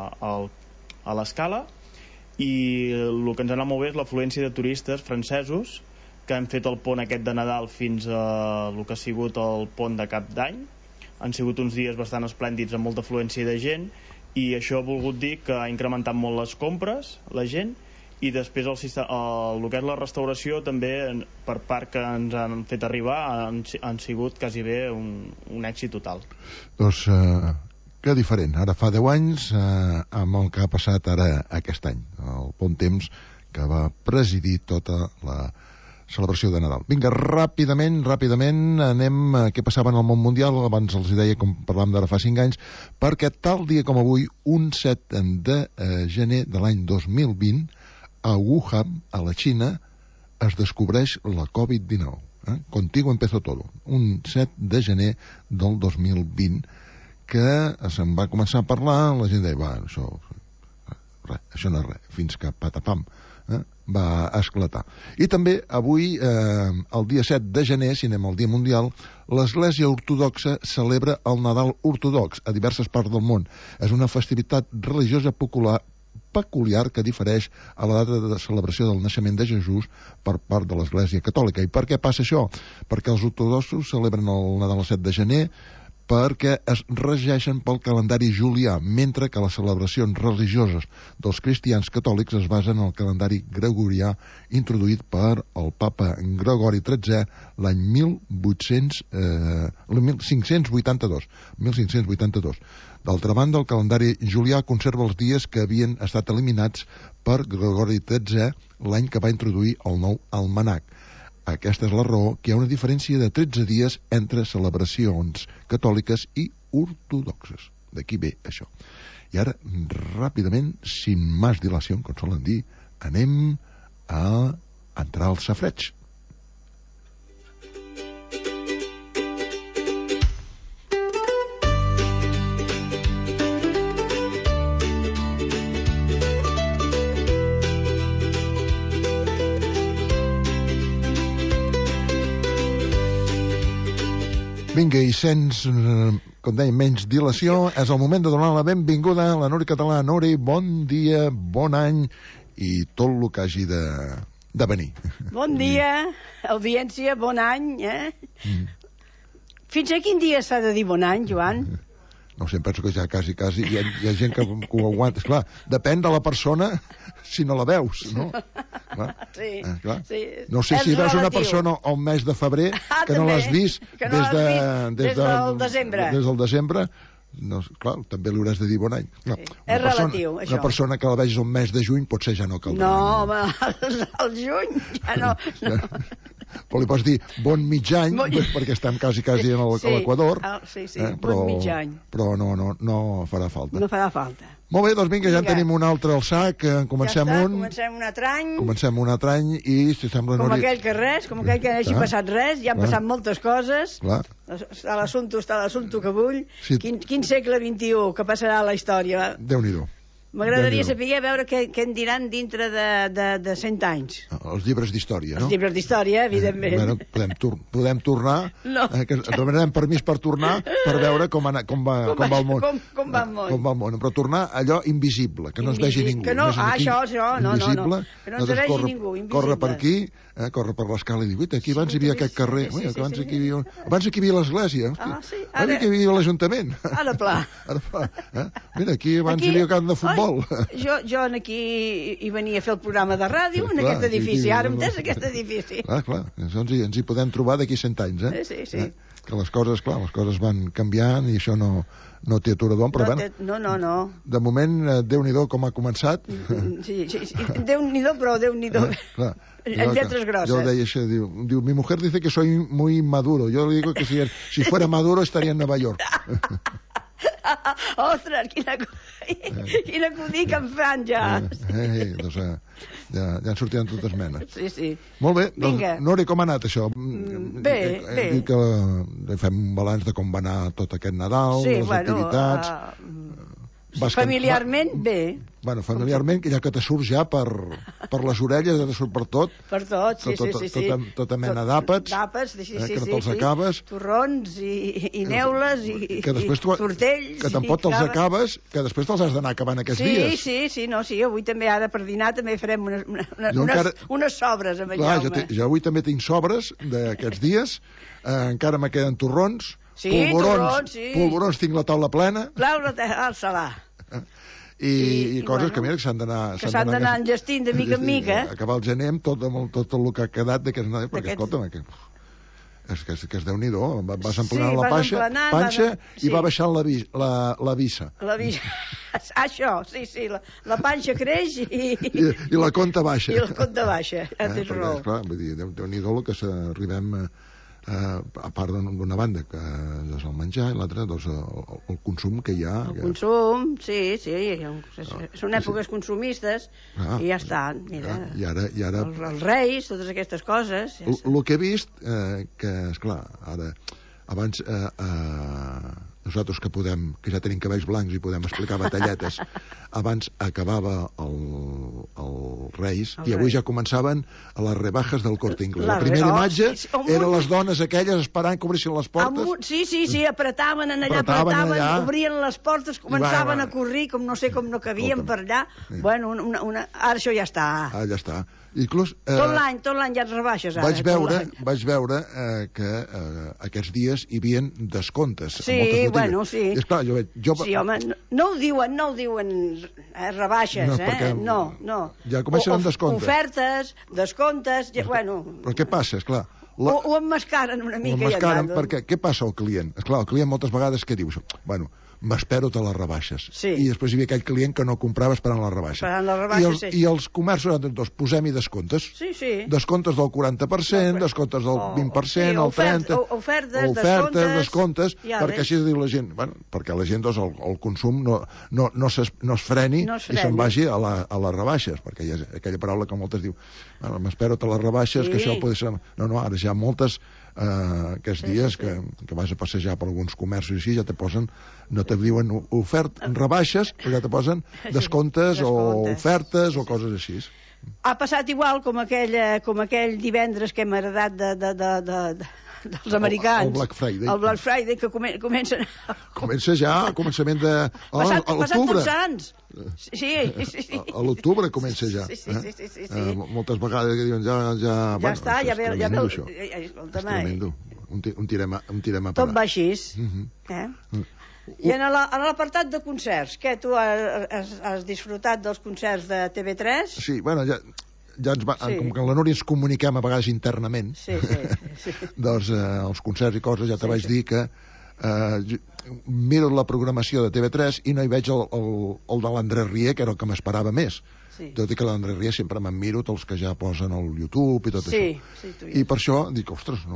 a l'Escala, i el que ens ha anat molt bé és l'afluència de turistes francesos que han fet el pont aquest de Nadal fins a el que ha sigut el pont de Cap d'Any. Han sigut uns dies bastant esplèndids amb molta afluència de gent i això ha volgut dir que ha incrementat molt les compres, la gent, i després el que és la restauració també per part que ens han fet arribar han sigut quasi bé un èxit total. Doncs que diferent, ara fa 10 anys amb el que ha passat ara aquest any, el bon temps que va presidir tota la celebració de Nadal. Vinga, ràpidament anem a què passava en el món mundial. Abans els deia, com parlàvem d'ara fa 5 anys, perquè tal dia com avui, un 7 de gener de l'any 2020, a Wuhan, a la Xina, es descobreix la Covid-19. Contigo empezó todo. Un 7 de gener del 2020, que se'n va començar a parlar, la gent deia, això no és res, fins que patapam, va esclatar. I també avui, el dia 7 de gener, si anem al Dia Mundial, l'Església Ortodoxa celebra el Nadal Ortodox a diverses parts del món. És una festivitat religiosa peculiar que difereix a la data de celebració del naixement de Jesús per part de l'Església Catòlica. I per què passa això? Perquè els ortodoxos celebren el Nadal el 7 de gener perquè es regeixen pel calendari julià, mentre que les celebracions religioses dels cristians catòlics es basen en el calendari gregorià introduït per el papa Gregori XIII l'any 1582. D'altra banda, el calendari julià conserva els dies que havien estat eliminats per Gregori XIII l'any que va introduir el nou almanac. Aquesta és la raó que hi ha una diferència de 13 dies entre celebracions catòliques i ortodoxes. D'aquí ve això. I ara, ràpidament, sin más dilació, com solen dir, anem a entrar al safreig. Vinga, i sense, com dèiem, menys dilació, és el moment de donar la benvinguda a la Nuri Català. Nuri, bon dia, bon any i tot el que hagi de venir. Bon dia, audiència, bon any, Fins a quin dia s'ha de dir bon any, Joan? No sé, penso que ja quasi hi ha gent que ho aguanta. Esclar, depèn de la persona si no la veus, no? Clar. Sí, clar. sí. No sé si veus una persona al mes de febrer que no l'has vist des del desembre. Des del desembre, no, clar, també li hauràs de dir bon any. Clar, és relatiu, això. Una persona que la vegis al mes de juny potser ja no caldrà. No, home, al juny ja no. Però li pots dir bon mig any, perquè estem quasi a l'Equador. Sí, bon mig any. Però no farà falta. No farà falta. Molt bé, doncs vinga, ja en tenim un altre al sac. Comencem comencem un altre any. Comencem un altre any i, si sembla... Com aquell que res, com aquell que no hagi passat res, ja han passat moltes coses. Està l'assumpte que vull. Quin segle XXI que passarà a la història. Déu-n'hi-do. M'agradaria saber a veure què en diran dintre de 100 anys. Els llibres d'història, no? Els llibres d'història, evidentment. Podem tornar, que demanem permís per tornar, per veure com va el món. Com va el món. Com va el món. Però tornar allò invisible, que no ens vegi ningú. Això, no. Invisible. Que no ens vegi ningú, invisible. Corre per aquí, corre per l'escala i diu, aquí abans hi havia aquest carrer, abans aquí hi havia l'església, abans aquí hi havia l'Ajuntament. Ara pla. Mira, aquí abans hi havia camp de futbol. Jo aquí hi venia a fer el programa de ràdio en aquest edifici, ara em tens aquest edifici. Clar, ens hi podem trobar d'aquí 100 anys, Sí. Que les coses van canviant i això no té aturador, però no. De moment, Déu-n'hi-do com ha començat. Sí, Déu-n'hi-do, però Déu-n'hi-do. En lletres grosses. Yo deia això, diu, mi mujer dice que soy muy maduro. Yo le digo que si fuera maduro estaría en Nueva York. Ostres, quina acudí que em fan ja. Doncs ja en sortiran totes menes. Sí. Molt bé, doncs, Nori, com ha anat això? Bé. Dic que fem un balanç de com va anar tot aquest Nadal, les activitats... Familiarment, bé. Bueno, familiarment, ja que te surts ja per les orelles, ja te surt per tot. Per tot, sí. Tota mena d'àpats. Sí. Que no te'ls acabes. Torrons i neules i tortells. Que tampoc te'ls acabes, que després te'ls has d'anar acabant aquests dies. Sí, avui també ara per dinar també farem unes sobres amb el Jaume. Jo avui també tinc sobres d'aquests dies, encara me queden torrons. Sí, torrons, sí. Polvorons, tinc la taula plena. Al salar. I coses que, mira, que s'han d'anar enllestint de mica en mica. Acabar el gener amb tot el que ha quedat d'aquests Nadal, perquè, escolta'm, és que és Déu-n'hi-do, vas emplenant la panxa i va baixant la vissa. La vissa, això, sí, la panxa creix i la conta baixa. I la conta baixa, tens raó. Clar, vull dir, Déu-n'hi-do el que s'arribem... a part d'una banda que és el menjar i l'altra doncs el consum que hi ha. El consum, sí, són èpoques consumistes i ja està, mira, i ara els reis, totes aquestes coses. El que he vist, que esclar, ara abans nosaltres que ja tenim cabells blancs i podem explicar batalletes, abans acabava el Reis i avui ja començaven a les rebajes del Corte Inglés. La primera imatge eren les dones aquelles esperant que obrissin les portes. Sí, apretaven allà, obrien les portes, començaven a corrir, com no cabien per allà. Bueno, ara això ja està. Ja està. Inclús, tot l'any ja et rebaixes ara. Vaig veure que aquests dies hi havia descomptes. Sí, bueno, sí. És clar, sí, home, no ho diuen rebaixes, no. Ja comencen amb descomptes. Ofertes, descomptes, bueno. Però què passa, esclar? Ho emmascaren una mica. Ho emmascaren perquè què passa al client? Esclar, el client moltes vegades què diu? Bueno, m'espero a les rebaixes. Sí. I després hi havia aquell client que no comprava esperant les rebaixes. I els comerços, doncs, posem-hi descomptes. Sí. Descomptes del 40%, descomptes del 20%, el 30%... Ofertes, descomptes, perquè així diu la gent. Bueno, perquè la gent, doncs, el consum no es freni i se'n vagi a les rebaixes, perquè hi ha aquella paraula que moltes diu m'espero a les rebaixes, que això pot ser... No, ara ja moltes... aquests dies que vas a passejar per alguns comerços i així ja te posen, no te diuen rebaixes, però ja te posen descomptes o ofertes o coses així. Ha passat igual com aquell divendres que hem heredat dels americans. El Black Friday. El Black Friday, que comencen... Comença ja a començament de... Passat l'octubre. Tots Sants. Sí. A l'octubre comença ja. Sí. Moltes vegades que diuen ja... Ja està, ja ve... És tremendo. Un tirem a parar. Tot va així. I en l'apartat de concerts, què, tu has disfrutat dels concerts de TV3? Sí, bueno, ja ens va, com que la Núria ens comuniquem a vegades internament, doncs els concerts i coses, ja te vaig dir que miro la programació de TV3 i no hi veig el de l'Andrés Rié, que era el que m'esperava més. Tot i que l'Andrés Rié sempre me'n miro els que ja posen al YouTube i tot això. I per això dic, ostres,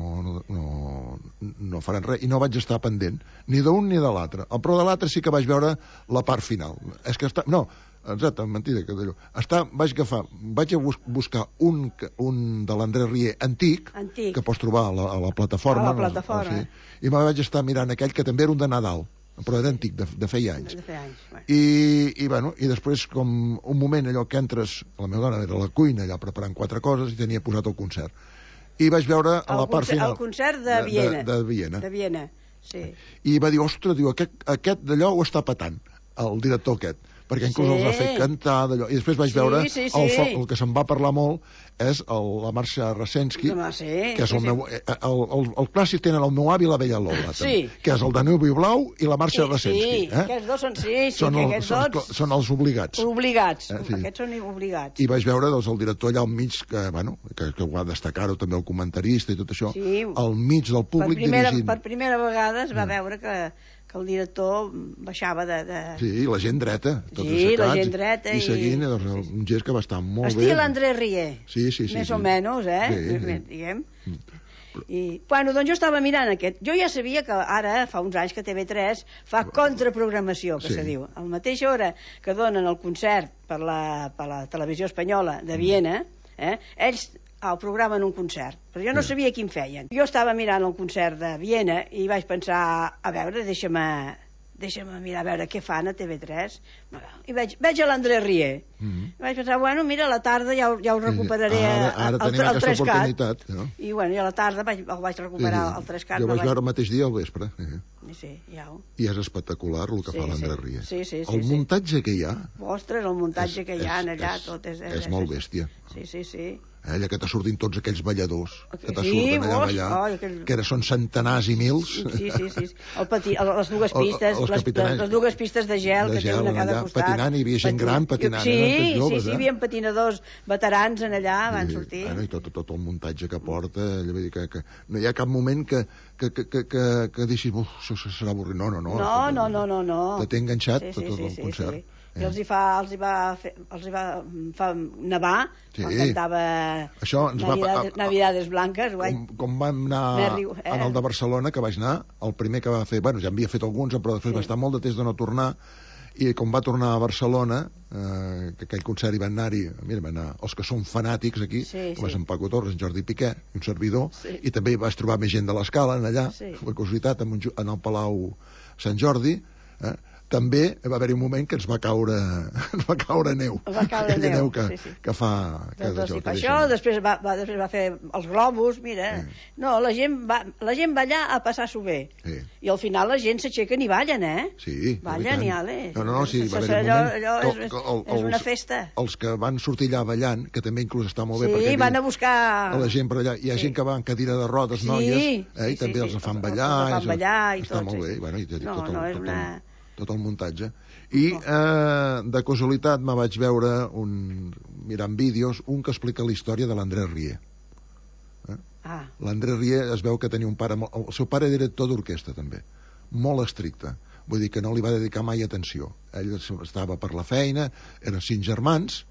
no faran res. I no vaig estar pendent ni d'un ni de l'altre. Però de l'altre sí que vaig veure la part final. És que està... No, exacte, mentida, que d'allò. Vaig a buscar un de l'Andrés Rié antic, que pots trobar a la plataforma. I me vaig estar mirant aquell que també era un de Nadal, però era antic, de feia anys. I després, com un moment allò que entres, la meva dona era a la cuina allà preparant 4 coses i tenia posat el concert. I vaig veure a la part final... El concert de Viena. De Viena. De Viena, sí. I va dir, ostres, aquest d'allò ho està patant, el director aquest, perquè inclús els ha fet cantar d'allò. I després vaig veure el que se'n va parlar molt és la Marcia Rasensky, que és el meu... El clàssic tenen el meu avi i la vella Lola, que és el Danubi Blau i la Marcia Rasensky. Aquests dos són... Són els obligats. Obligats, aquests són obligats. I vaig veure el director allà al mig, que ho va destacar-ho també el comentarista i tot això, al mig del públic dirigint. Per primera vegada es va veure que el director baixava de... Sí, i la gent dreta, tots la gent dreta. I seguint, un gest que va estar molt bé. Estil Andrés Rié. Sí. Més o menys, diguem. Doncs jo estava mirant aquest. Jo ja sabia que ara, fa uns anys, que TV3 fa contraprogramació, que se diu. A la mateixa hora que donen el concert per la televisió espanyola de Viena, ells el programen un concert, però jo no sabia quin feien. Jo estava mirant el concert de Viena i vaig pensar, a veure, deixa'm mirar a veure què fan a TV3. I veig a l'Andrés Rié. I vaig pensar, mira, a la tarda ja ho recuperaré ara tenim aquesta oportunitat. I a la tarda el vaig recuperar el 3CAT. Jo vaig veure el mateix dia al vespre. I és espectacular el que fa l'Andrés Rié. El muntatge que hi ha... Ostres, el muntatge que hi ha allà tot és molt bèstia. Sí. Allà que t'surtin tots aquells balladors que t'surten allà ballar, que ara són centenars i mils. Sí. Les dues pistes de gel que tenen a cada costat. Patinant, hi havia gent gran patinant. Sí, hi havia patinadors veterans en allà, van sortir. I tot el muntatge que porta, que no hi ha cap moment que deixis, això serà avorrit. No. Te té enganxat tot el concert. I els hi va nevar quan cantava Navidades Blanques. Com vam anar en el de Barcelona, que vaig anar, el primer que va fer, ja havia fet alguns, però després va estar molt de temps de no tornar, i com va tornar a Barcelona, que aquell concert hi van anar-hi, van anar els que són fanàtics aquí, com és en Paco Torres, en Jordi Piqué, un servidor, i també hi vas trobar més gent de l'Escala allà, per curiositat, en el Palau Sant Jordi, també va haver-hi un moment que ens va caure neu. Aquella neu que fa... Això, després va fer els globus, mira. No, la gent va allà a passar-s'ho bé. I al final la gent s'aixequen i ballen, Sí. Ballen i ale. No, sí, va haver-hi un moment... Allò és una festa. Els que van sortir allà ballant, que també inclús està molt bé, perquè van a buscar... la gent per allà. Hi ha gent que va en cadira de rodes, noies, i també els fan ballar. Està molt bé. Tot el muntatge. I de casualitat me vaig veure mirant vídeos, un que explica la història de l'Andrés Rié. L'Andrés Rié es veu que tenia un pare, el seu pare era director d'orquestra també, molt estricte, vull dir que no li va dedicar mai atenció. Ell estava per la feina, eren 5 germans,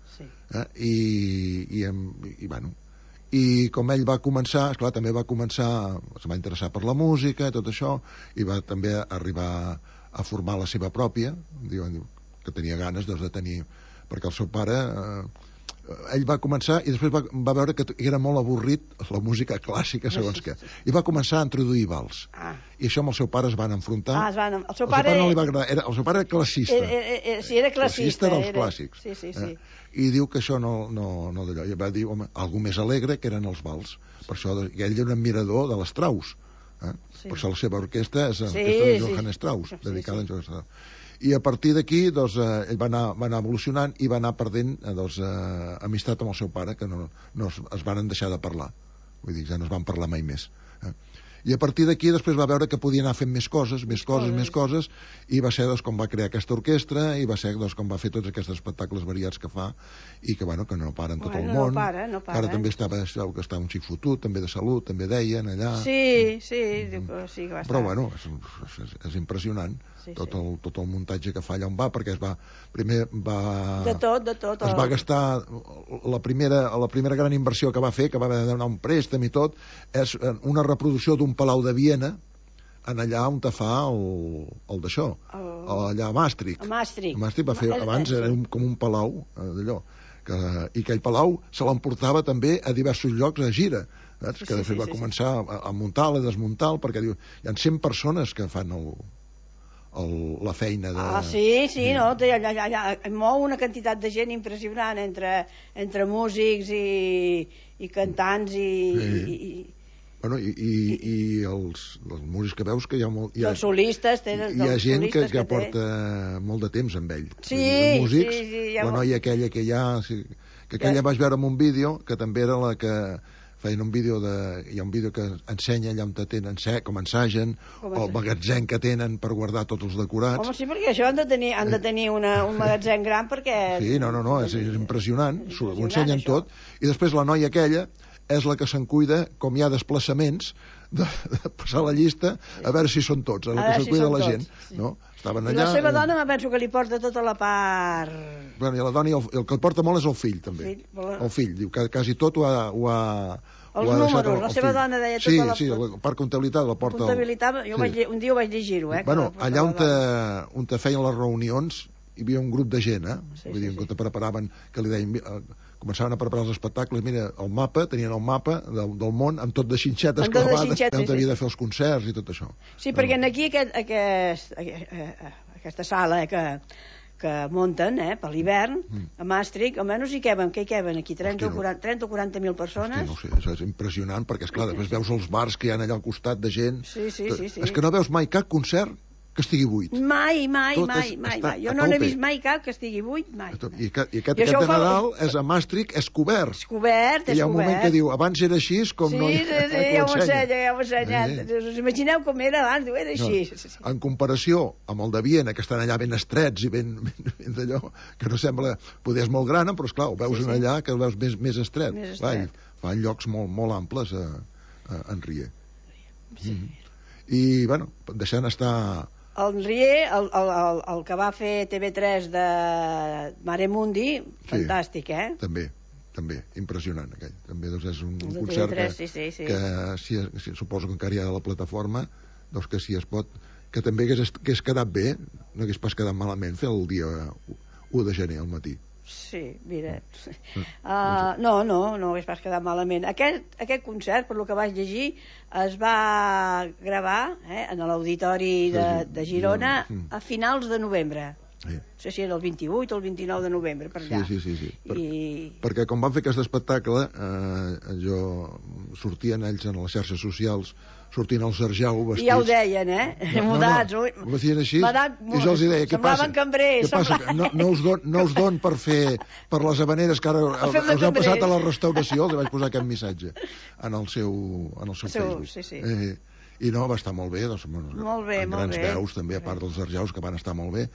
i com ell va començar, esclar, també va començar, es va interessar per la música i tot això, i va també arribar a formar la seva pròpia, diuen que tenia ganes de tenir, perquè el seu pare ell va començar i després va veure que era molt avorrit la música clàssica segons què, i va començar a introduir vals, i això amb el seu pare es van enfrontar. El seu pare no li va agradar, el seu pare era classista. Sí, era classista dels clàssics. I diu que això no d'allò, i va dir, home, algú més alegre, que eren els vals, per això ell era un admirador de les Strauss, Per això la seva orquestra és l'orquestra de Johann Strauss, dedicada a Johann Strauss. I a partir d'aquí ell va anar evolucionant i va anar perdent amistat amb el seu pare, que no es van deixar de parlar. Vull dir, ja no es van parlar mai més. I a partir d'aquí després va veure que podia anar fent més coses, i va ser com va crear aquesta orquestra, i va ser com va fer tots aquests espectacles variats que fa, i que no para en tot el món. No para. Ara també estava un xic fotut, també de salut, també deien allà. Sí que va estar. Però bueno, és impressionant tot el muntatge que fa allà on va, perquè primer va... De tot. Es va gastar la primera gran inversió que va fer, que va haver de donar un préstec i tot, és una reproducció d'un palau de Viena, allà on te fa el d'això, allà a Maastricht. A Maastricht va fer, abans era com un palau d'allò, i aquell palau se l'emportava també a diversos llocs a gira, que de fet va començar a muntar-lo, a desmuntar-lo, perquè diu, hi ha 100 persones que fan la feina de... mou una quantitat de gent impressionant entre músics i cantants Bueno, i els músics que veus que hi ha molt... Els solistes tenen... Hi ha gent que porta molt de temps amb ell. Sí, músics, la noia aquella que hi ha... Que aquella vaig veure en un vídeo, que també era la que feien un vídeo hi ha un vídeo que ensenya allà on tenen, com ensagen, o el magatzem que tenen per guardar tots els decorats. Home, sí, perquè això han de tenir un magatzem gran perquè... Sí, no, és impressionant, ho ensenyen tot. I després la noia aquella és la que se'n cuida, com hi ha desplaçaments, de passar la llista a veure si són tots, la que se'n cuida la gent. No? Estaven allà... I la seva dona me penso que li porta tota la part... Bueno, i la dona, el que el porta molt és el fill, també. El fill, diu que quasi tot ho ha els números, la seva dona deia tota la... Sí, la part comptabilitat la porta... Comptabilitat, un dia ho vaig llegir-ho, Bueno, allà on te feien les reunions hi havia un grup de gent, vull dir, que te preparaven, que li deien... Començaven a preparar els espectacles, mira, tenien el mapa del món amb tot de xinxetes clavades, on havia de fer els concerts i tot això. Sí, perquè aquí aquesta sala que munten per l'hivern, a Maastricht, almenys hi queben aquí 30 o 40.000 persones. No sé, això és impressionant, perquè esclar, després veus els bars que hi ha allà al costat de gent. Sí. És que no veus mai cap concert que estigui buit. Mai. Jo no n'he vist mai cap que estigui buit, mai. I aquest de Nadal és a Maastricht, és cobert. És cobert. Hi ha un moment que diu, abans era així, com no... Sí, ja ho ensenyat. Us imagineu com era abans, era així. En comparació amb el de Viena, que estan allà ben estrets i ben d'allò, que no sembla... Poder és molt gran, però esclar, ho veus allà que el veus més estret. Fan llocs molt amples en Rie. I, bueno, deixant estar... El Rie, el que va fer TV3 de Mare Mundi, fantàstic, També, impressionant aquell. També és un concert que suposo que encara hi ha a la plataforma, doncs que si es pot, que també hagués quedat bé, no hagués pas quedat malament fer el dia 1 de gener al matí. Sí, mira. No hagués pas quedat malament. Aquest concert, per lo que vaig llegir, es va gravar en l'auditori de Girona a finals de novembre. No sé si era el 28 o el 29 de novembre, per allà. Sí. Perquè com van fer aquest espectacle, sortien ells en les xarxes socials, sortien els Serjau vestits... I ja ho deien, mudats. Ho feien així, i jo els deia, què passa? Semblaven cambrers. Què passa? No us don per les habaneres que ara us heu passat a la restauració? Els vaig posar aquest missatge en el seu Facebook. Sí. I no, va estar molt bé, doncs, molt bé, grans veus també, a part dels Serjaus, que van estar molt bé,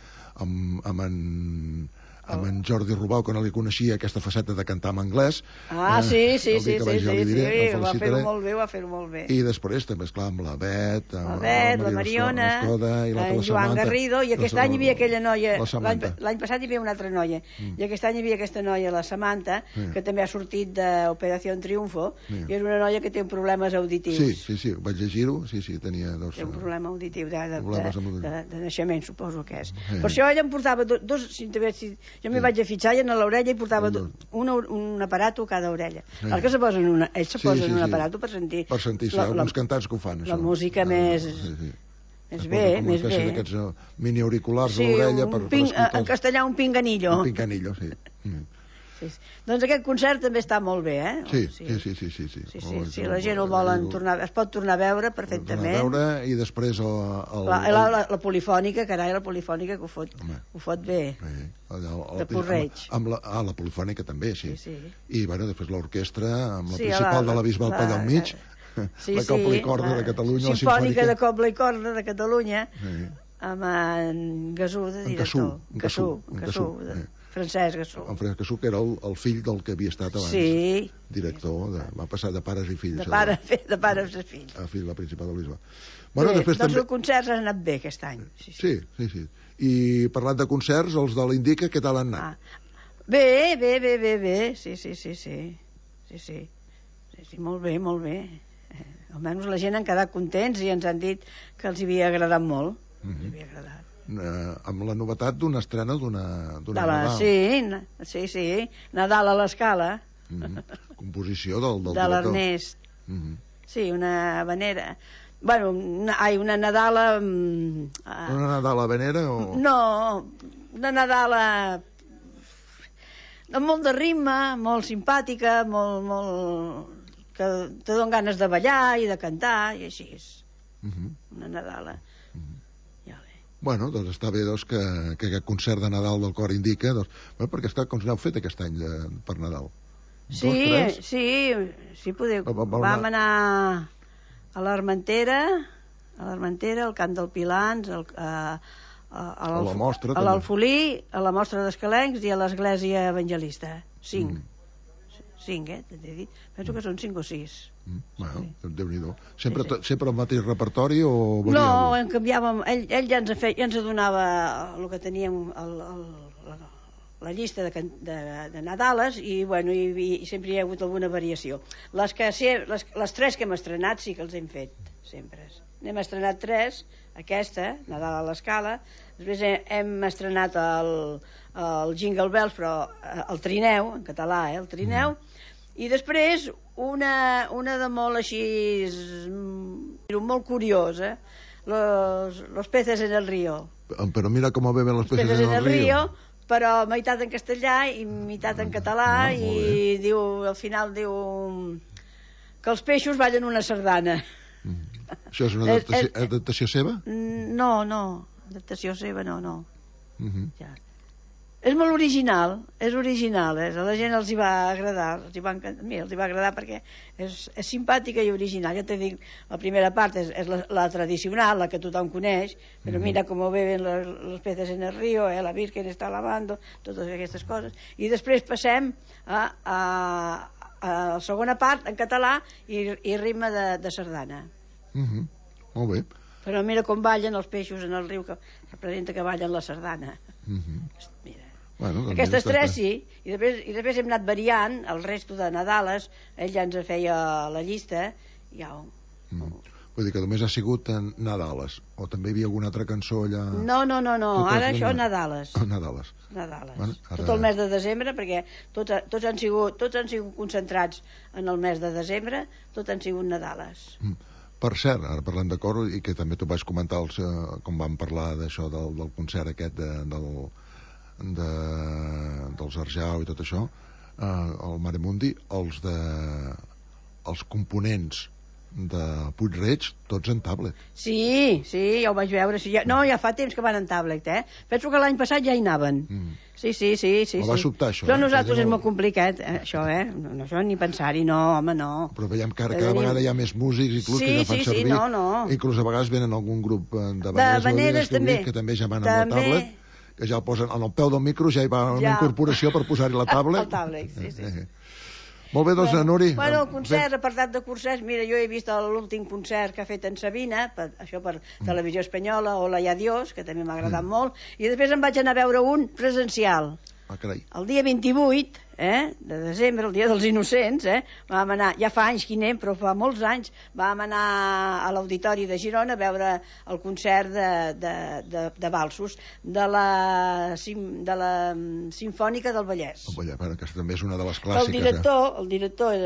amb en Jordi Rubau, que no li coneixia aquesta faceta de cantar en anglès. Sí, va fer-ho molt bé. I després també, esclar, amb la Bet, la Mariona, en Joan Garrido, i aquest any hi havia aquella noia, l'any passat hi havia una altra noia, i aquest any hi havia aquesta noia, la Samantha, que també ha sortit d'Operació Triunfo, i és una noia que té problemes auditius. Sí, vaig llegir-ho, tenia dos... Té un problema auditiu de naixement, suposo que és. Per això ella em portava dos... Jo m'hi vaig a fitxar i en l'orella hi portava un aparato a cada orella. Ells se posen un aparato per sentir... Per sentir, alguns cantants que ho fan, la música més bé. Una espècie d'aquests mini auriculars a l'orella per escoltar... En castellà un pinganillo. Un pinganillo, sí. Doncs aquest concert també està molt bé, eh? Sí. Sí, la gent es pot tornar a veure perfectament. I després la polifònica, carai, la polifònica que ho fot bé. De Porreig. La polifònica també, sí. I després l'orquestra, amb la principal de la Bisbal Pall al mig, la Cobla i Corda de Catalunya. Simfònica de Cobla i Corda de Catalunya, amb en Gasú de director. Gasú. Francesc Gasú. En Francesc Gasú, que era el fill del que havia estat abans. Sí. Director, va passar de pares i fills. De pares a fills. A fill, la principal de l'Isla. Doncs els concerts han anat bé aquest any. Sí. I parlant de concerts, els de l'Indica, què tal han anat? Bé. Sí, molt bé. Almenys la gent han quedat contents i ens han dit que els havia agradat molt. Els havia agradat. Amb la novetat d'una estrena d'una Nadal. Sí, Nadal a l'Escala. Composició del director. De l'Ernest. Sí, una habanera. Bueno, una Nadala... Una Nadala habanera o...? No, una Nadala amb molt de ritme, molt simpàtica, molt... que te donen ganes de ballar i de cantar, i així és. Una Nadala. Bueno, doncs està bé que aquest concert de Nadal del Cor Indica, perquè com n'heu fet aquest any per Nadal? Sí, podeu. Vam anar a l'Armentera, al Camp del Pilans, a l'Alfolí, a la Mostra d'Escalencs i a l'Església Evangelista. 5, t'he dit. Penso que són 5 o 6. Bueno, Déu-n'hi-do. Sempre el mateix repertori o varia? No, en canviàvem. Ell ja ens donava el que teníem, la llista de Nadales, i sempre hi ha hagut alguna variació. Les 3 que hem estrenat sí que els hem fet sempre. N'hem estrenat 3, aquesta, Nadal a l'Escala, després hem estrenat el Jingle Bells, però el Trineu, en català, el Trineu, i després una de molt així, molt curiosa, Los peces en el río. Però mira com beben los peces en el río. Però meitat en castellà i meitat en català, i al final diu que els peixos ballen una sardana. Això és una adaptació seva? No, adaptació seva no. És molt original, a la gent els hi va agradar, els hi va agradar perquè és simpàtica i original. Ja t'he dit, la primera part és la tradicional, la que tothom coneix, però mira com beben los peces en el río, la Virgen està lavando, totes aquestes coses. I després passem a la segona part, en català, i ritme de sardana. Molt bé. Però mira com ballen els peixos en el riu, que representa que ballen la sardana. Mira. Aquestes 3 sí, i després hem anat variant el resto de Nadales. Ell ja ens feia la llista. Vull dir que només ha sigut Nadales, o també hi havia alguna altra cançó allà? No, ara això Nadales. Nadales. Tot el mes de desembre, perquè tots han sigut concentrats en el mes de desembre, tots han sigut Nadales. Per cert, ara parlant de cor, i que també t'ho vaig comentar com vam parlar d'això del concert aquest dels Arjau i tot això, el Maremundi, els components de Puig-reig, tots en tablet. Sí, ja ho vaig veure. Ja fa temps que van en tablet, Penso que l'any passat ja hi anaven. Sí. Me va sobtar això. Però nosaltres és molt complicat, això, No, això ni pensar-hi, no, home, no. Però veiem que cada vegada hi ha més músics, inclús que ja fan servir. Inclús a vegades venen algun grup de Vaneres que també ja van amb la tablet, que ja el posen en el peu del micro, ja hi va una incorporació per posar-hi la tablet. El tablet, sí. Molt bé, doncs, Nuri. Bueno, el concert, apartat de concerts, mira, jo he vist l'últim concert que ha fet en Sabina, això per Televisió Espanyola, Hola y Adiós, que també m'ha agradat molt, i després em vaig anar a veure un presencial. El dia 28 de desembre, el dia dels Innocents, vam anar, ja fa anys que hi anem, però fa molts anys, vam anar a l'Auditori de Girona a veure el concert de valsos de la Simfònica del Vallès. Que també és una de les clàssiques. El director